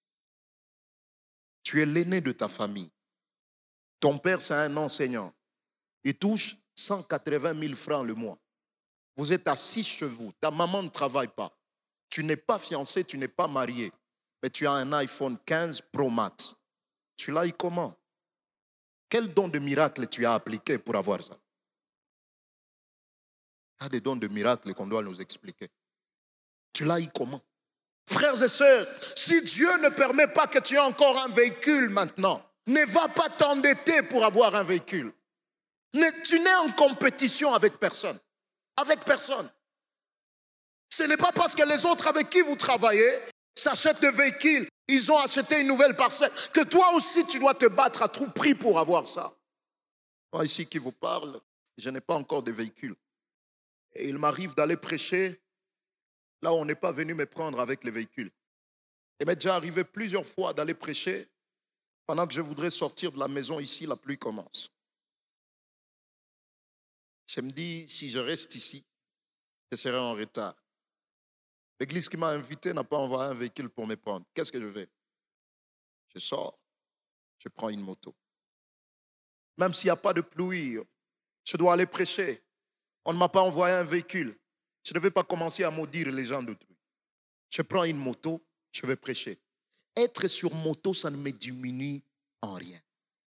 Tu es l'aîné de ta famille. Ton père, c'est un enseignant. Il touche 180 000 francs le mois. Vous êtes assis chez vous. Ta maman ne travaille pas. Tu n'es pas fiancé, tu n'es pas marié. Mais tu as un iPhone 15 Pro Max. Tu l'as eu comment? Quel don de miracle tu as appliqué pour avoir ça? Il y a des dons de miracle qu'on doit nous expliquer. Tu l'as eu comment? Frères et sœurs, si Dieu ne permet pas que tu aies encore un véhicule maintenant, ne va pas t'endetter pour avoir un véhicule. Tu n'es en compétition avec personne. Avec personne. Ce n'est pas parce que les autres avec qui vous travaillez s'achètent des véhicules, ils ont acheté une nouvelle parcelle, que toi aussi tu dois te battre à tout prix pour avoir ça. Moi ici qui vous parle, je n'ai pas encore de véhicule. Et il m'arrive d'aller prêcher là où on n'est pas venu me prendre avec les véhicules. Il m'est déjà arrivé plusieurs fois d'aller prêcher pendant que je voudrais sortir de la maison ici, la pluie commence. Je me dis, si je reste ici, je serai en retard. L'église qui m'a invité n'a pas envoyé un véhicule pour me prendre. Qu'est-ce que je fais? Je sors, je prends une moto. Même s'il n'y a pas de pluie, je dois aller prêcher. On ne m'a pas envoyé un véhicule. Je ne vais pas commencer à maudire les gens d'autrui. Je prends une moto, je vais prêcher. Être sur moto, ça ne me diminue en rien.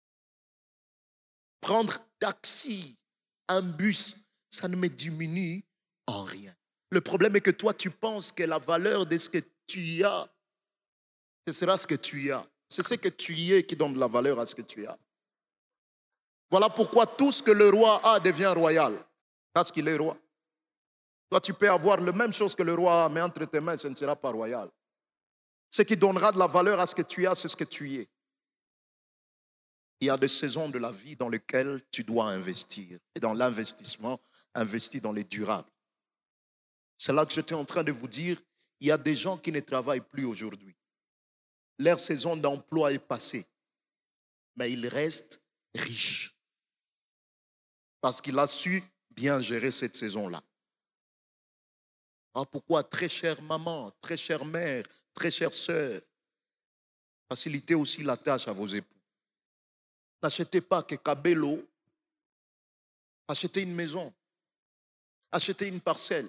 Prendre taxi, un bus, ça ne me diminue en rien. Le problème est que toi, tu penses que la valeur de ce que tu y as, ce sera ce que tu y as. C'est ce que tu y es qui donne de la valeur à ce que tu as. Voilà pourquoi tout ce que le roi a devient royal. Parce qu'il est roi. Toi, tu peux avoir la même chose que le roi a, mais entre tes mains, ce ne sera pas royal. Ce qui donnera de la valeur à ce que tu as, c'est ce que tu y es. Il y a des saisons de la vie dans lesquelles tu dois investir. Et dans l'investissement, investir dans les durables. C'est là que j'étais en train de vous dire, il y a des gens qui ne travaillent plus aujourd'hui. Leur saison d'emploi est passée. Mais ils restent riches. Parce qu'il a su bien gérer cette saison-là. Ah, pourquoi, très chère maman, très chère mère, très chère sœur, facilitez aussi la tâche à vos époux. N'achetez pas que Cabello, achetez une maison, achetez une parcelle.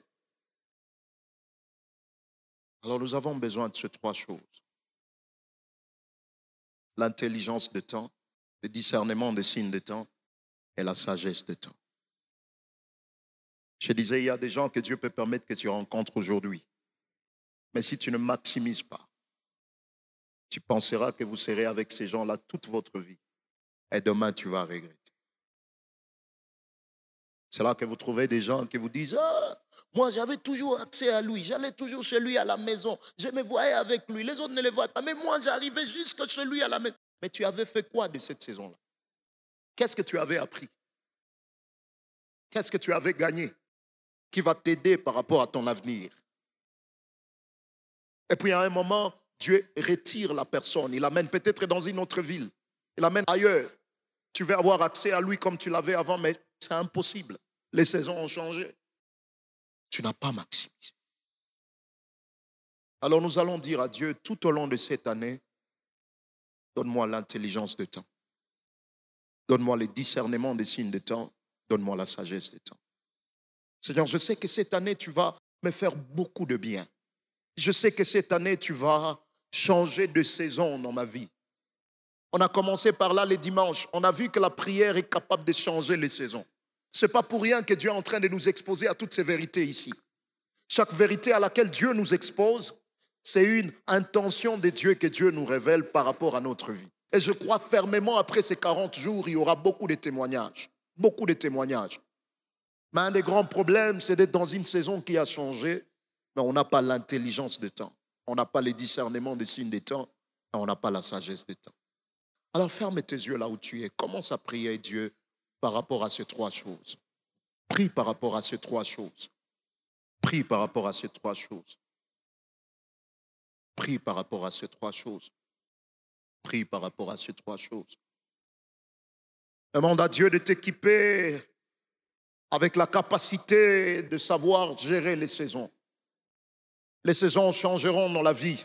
Alors nous avons besoin de ces trois choses. L'intelligence de temps, le discernement des signes de temps et la sagesse de temps. Je disais, il y a des gens que Dieu peut permettre que tu rencontres aujourd'hui. Mais si tu ne maximises pas, tu penseras que vous serez avec ces gens-là toute votre vie. Et demain, tu vas regretter. C'est là que vous trouvez des gens qui vous disent, ah, moi j'avais toujours accès à lui, j'allais toujours chez lui à la maison, je me voyais avec lui, les autres ne le voient pas, mais moi j'arrivais jusque chez lui à la maison. Mais tu avais fait quoi de cette saison-là? Qu'est-ce que tu avais appris? Qu'est-ce que tu avais gagné qui va t'aider par rapport à ton avenir? Et puis à un moment, Dieu retire la personne, il l'amène peut-être dans une autre ville, il l'amène ailleurs. Tu veux avoir accès à lui comme tu l'avais avant, mais c'est impossible. Les saisons ont changé. Tu n'as pas maximisé. Alors nous allons dire à Dieu tout au long de cette année, donne-moi l'intelligence de temps. Donne-moi le discernement des signes de temps. Donne-moi la sagesse de temps. Seigneur, je sais que cette année, tu vas me faire beaucoup de bien. Je sais que cette année, tu vas changer de saison dans ma vie. On a commencé par là les dimanches. On a vu que la prière est capable de changer les saisons. Ce n'est pas pour rien que Dieu est en train de nous exposer à toutes ces vérités ici. Chaque vérité à laquelle Dieu nous expose, c'est une intention de Dieu que Dieu nous révèle par rapport à notre vie. Et je crois fermement, après ces 40 jours, il y aura beaucoup de témoignages. Beaucoup de témoignages. Mais un des grands problèmes, c'est d'être dans une saison qui a changé, mais on n'a pas l'intelligence de temps. On n'a pas les discernements des signes des temps, et on n'a pas la sagesse des temps. Alors ferme tes yeux là où tu es. Commence à prier Dieu par rapport à ces trois choses. Prie par rapport à ces trois choses. Prie par rapport à ces trois choses. Prie par rapport à ces trois choses. Prie par rapport à ces trois choses. Demande à Dieu de t'équiper avec la capacité de savoir gérer les saisons. Les saisons changeront dans la vie.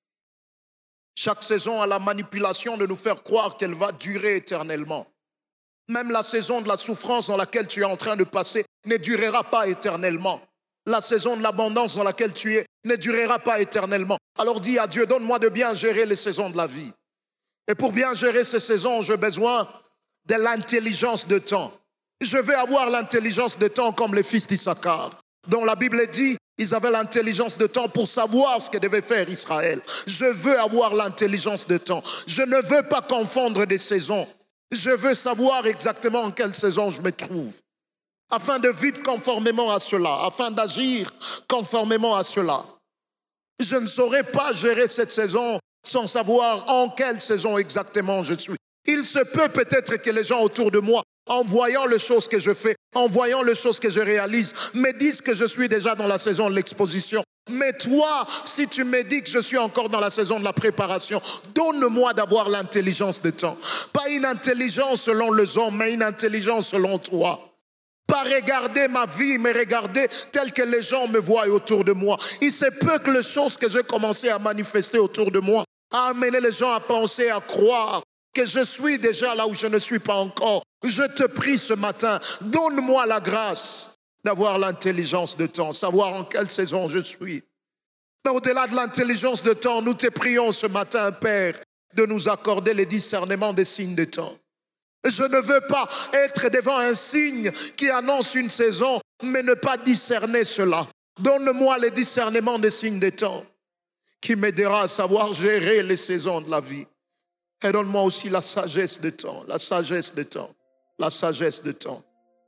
Chaque saison a la manipulation de nous faire croire qu'elle va durer éternellement. Même la saison de la souffrance dans laquelle tu es en train de passer ne durera pas éternellement. La saison de l'abondance dans laquelle tu es ne durera pas éternellement. Alors dis à Dieu, donne-moi de bien gérer les saisons de la vie. Et pour bien gérer ces saisons, j'ai besoin de l'intelligence de temps. Je vais avoir l'intelligence de temps comme les fils d'Issachar, dont la Bible dit, ils avaient l'intelligence de temps pour savoir ce que devait faire Israël. Je veux avoir l'intelligence de temps. Je ne veux pas confondre des saisons. Je veux savoir exactement en quelle saison je me trouve, afin de vivre conformément à cela, afin d'agir conformément à cela. Je ne saurais pas gérer cette saison sans savoir en quelle saison exactement je suis. Il se peut peut-être que les gens autour de moi, en voyant les choses que je fais, en voyant les choses que je réalise, me disent que je suis déjà dans la saison de l'exposition. Mais toi, si tu me dis que je suis encore dans la saison de la préparation, donne-moi d'avoir l'intelligence de temps. Pas une intelligence selon les hommes, mais une intelligence selon toi. Pas regarder ma vie, mais regarder tel que les gens me voient autour de moi. Il se peut que les choses que j'ai commencé à manifester autour de moi a amené les gens à penser, à croire que je suis déjà là où je ne suis pas encore. Je te prie ce matin, donne-moi la grâce d'avoir l'intelligence de temps, savoir en quelle saison je suis. Mais au-delà de l'intelligence de temps, nous te prions ce matin, Père, de nous accorder le discernement des signes de temps. Je ne veux pas être devant un signe qui annonce une saison, mais ne pas discerner cela. Donne-moi le discernement des signes de temps qui m'aidera à savoir gérer les saisons de la vie. Et donne-moi aussi la sagesse de temps, la sagesse de temps, la sagesse de temps,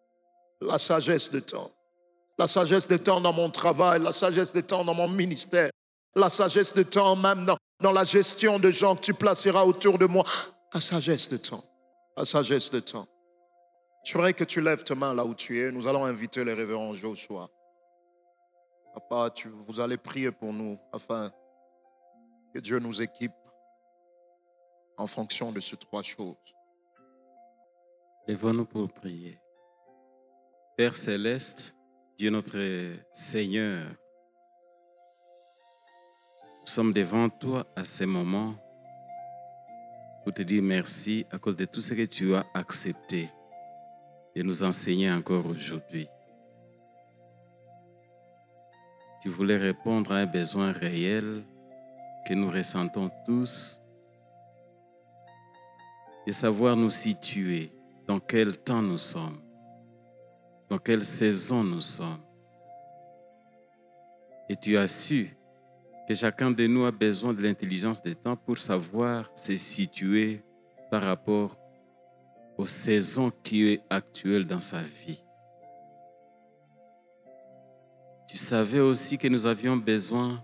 la sagesse de temps. La sagesse de temps dans mon travail, la sagesse de temps dans mon ministère, la sagesse de temps même dans la gestion de gens que tu placeras autour de moi. La sagesse de temps, la sagesse de temps. Je voudrais que tu lèves ta main là où tu es. Nous allons inviter le révérend Joshua. Papa, vous allez prier pour nous afin que Dieu nous équipe en fonction de ces trois choses.
Lèvons-nous pour prier. Père céleste, Dieu notre Seigneur, nous sommes devant toi à ce moment pour te dire merci à cause de tout ce que tu as accepté de nous enseigner encore aujourd'hui. Tu voulais répondre à un besoin réel que nous ressentons tous, de savoir nous situer, dans quel temps nous sommes, dans quelle saison nous sommes. Et tu as su que chacun de nous a besoin de l'intelligence des temps pour savoir se situer par rapport aux saisons qui est actuelle dans sa vie. Tu savais aussi que nous avions besoin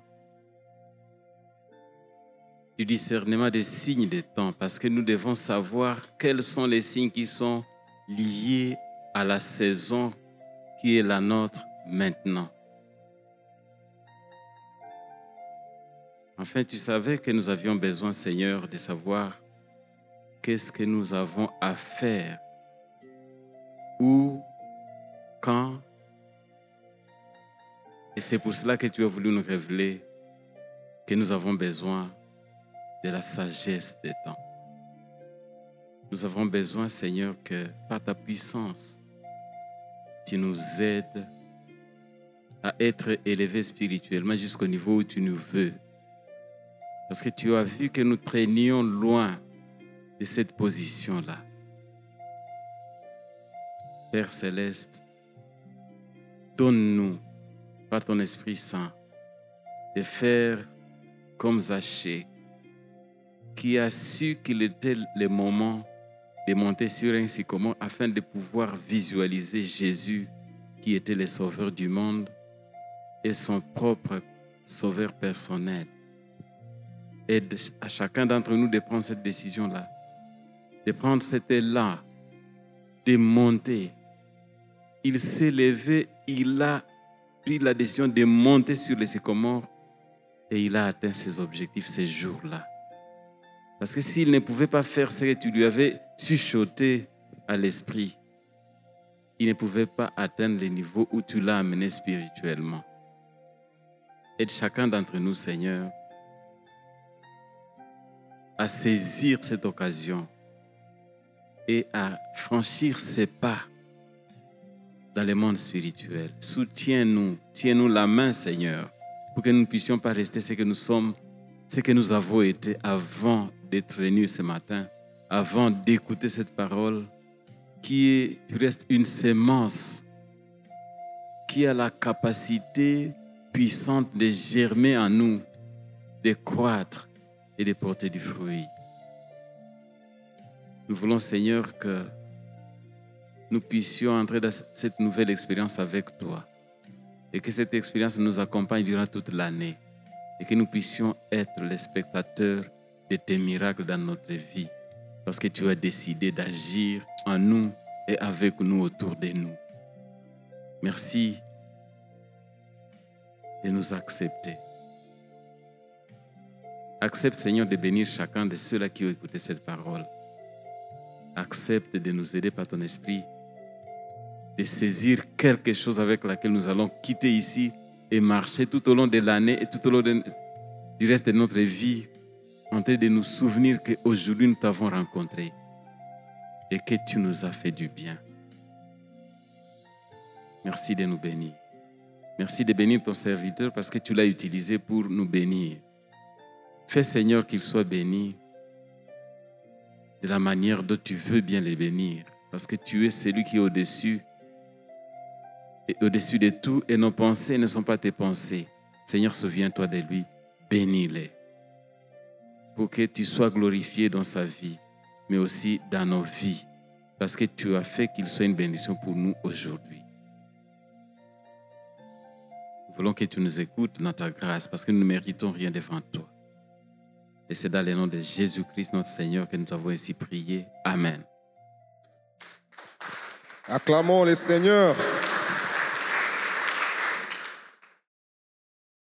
du discernement des signes des temps parce que nous devons savoir quels sont les signes qui sont liés à la saison qui est la nôtre maintenant. Enfin, tu savais que nous avions besoin, Seigneur, de savoir qu'est-ce que nous avons à faire, où, quand. Et c'est pour cela que tu as voulu nous révéler que nous avons besoin de la sagesse des temps. Nous avons besoin, Seigneur, que par ta puissance, tu nous aides à être élevés spirituellement jusqu'au niveau où tu nous veux. Parce que tu as vu que nous traînions loin de cette position-là. Père céleste, donne-nous, par ton Esprit Saint, de faire comme Zachée, qui a su qu'il était le moment de monter sur un sycomore afin de pouvoir visualiser Jésus qui était le sauveur du monde et son propre sauveur personnel. Aide à chacun d'entre nous de prendre cette décision-là, de prendre cet élan, de monter. Il s'est levé, il a pris la décision de monter sur le sycomore et il a atteint ses objectifs ces jours-là. Parce que s'il ne pouvait pas faire ce que tu lui avais chuchoté à l'esprit, il ne pouvait pas atteindre le niveau où tu l'as amené spirituellement. Aide chacun d'entre nous, Seigneur, à saisir cette occasion et à franchir ses pas dans le monde spirituel. Soutiens-nous, tiens-nous la main, Seigneur, pour que nous ne puissions pas rester ce que nous sommes, ce que nous avons été avant d'être venus ce matin, avant d'écouter cette parole qui reste une sémence qui a la capacité puissante de germer en nous, de croître et de porter du fruit. Nous voulons, Seigneur, que nous puissions entrer dans cette nouvelle expérience avec toi et que cette expérience nous accompagne durant toute l'année et que nous puissions être les spectateurs de tes miracles dans notre vie parce que tu as décidé d'agir en nous et avec nous, autour de nous. Merci de nous accepter. Accepte, Seigneur, de bénir chacun de ceux-là qui ont écouté cette parole. Accepte de nous aider par ton esprit, de saisir quelque chose avec laquelle nous allons quitter ici et marcher tout au long de l'année et tout au long du reste de notre vie, en train de nous souvenir qu'aujourd'hui nous t'avons rencontré et que tu nous as fait du bien. Merci de nous bénir. Merci de bénir ton serviteur parce que tu l'as utilisé pour nous bénir. Fais, Seigneur, qu'il soit béni de la manière dont tu veux bien les bénir parce que tu es celui qui est au-dessus et au-dessus de tout et nos pensées ne sont pas tes pensées. Seigneur, souviens-toi de lui, bénis-les pour que tu sois glorifié dans sa vie, mais aussi dans nos vies, parce que tu as fait qu'il soit une bénédiction pour nous aujourd'hui. Nous voulons que tu nous écoutes dans ta grâce, parce que nous ne méritons rien devant toi. Et c'est dans le nom de Jésus-Christ, notre Seigneur, que nous avons ainsi prié. Amen.
Acclamons le Seigneur.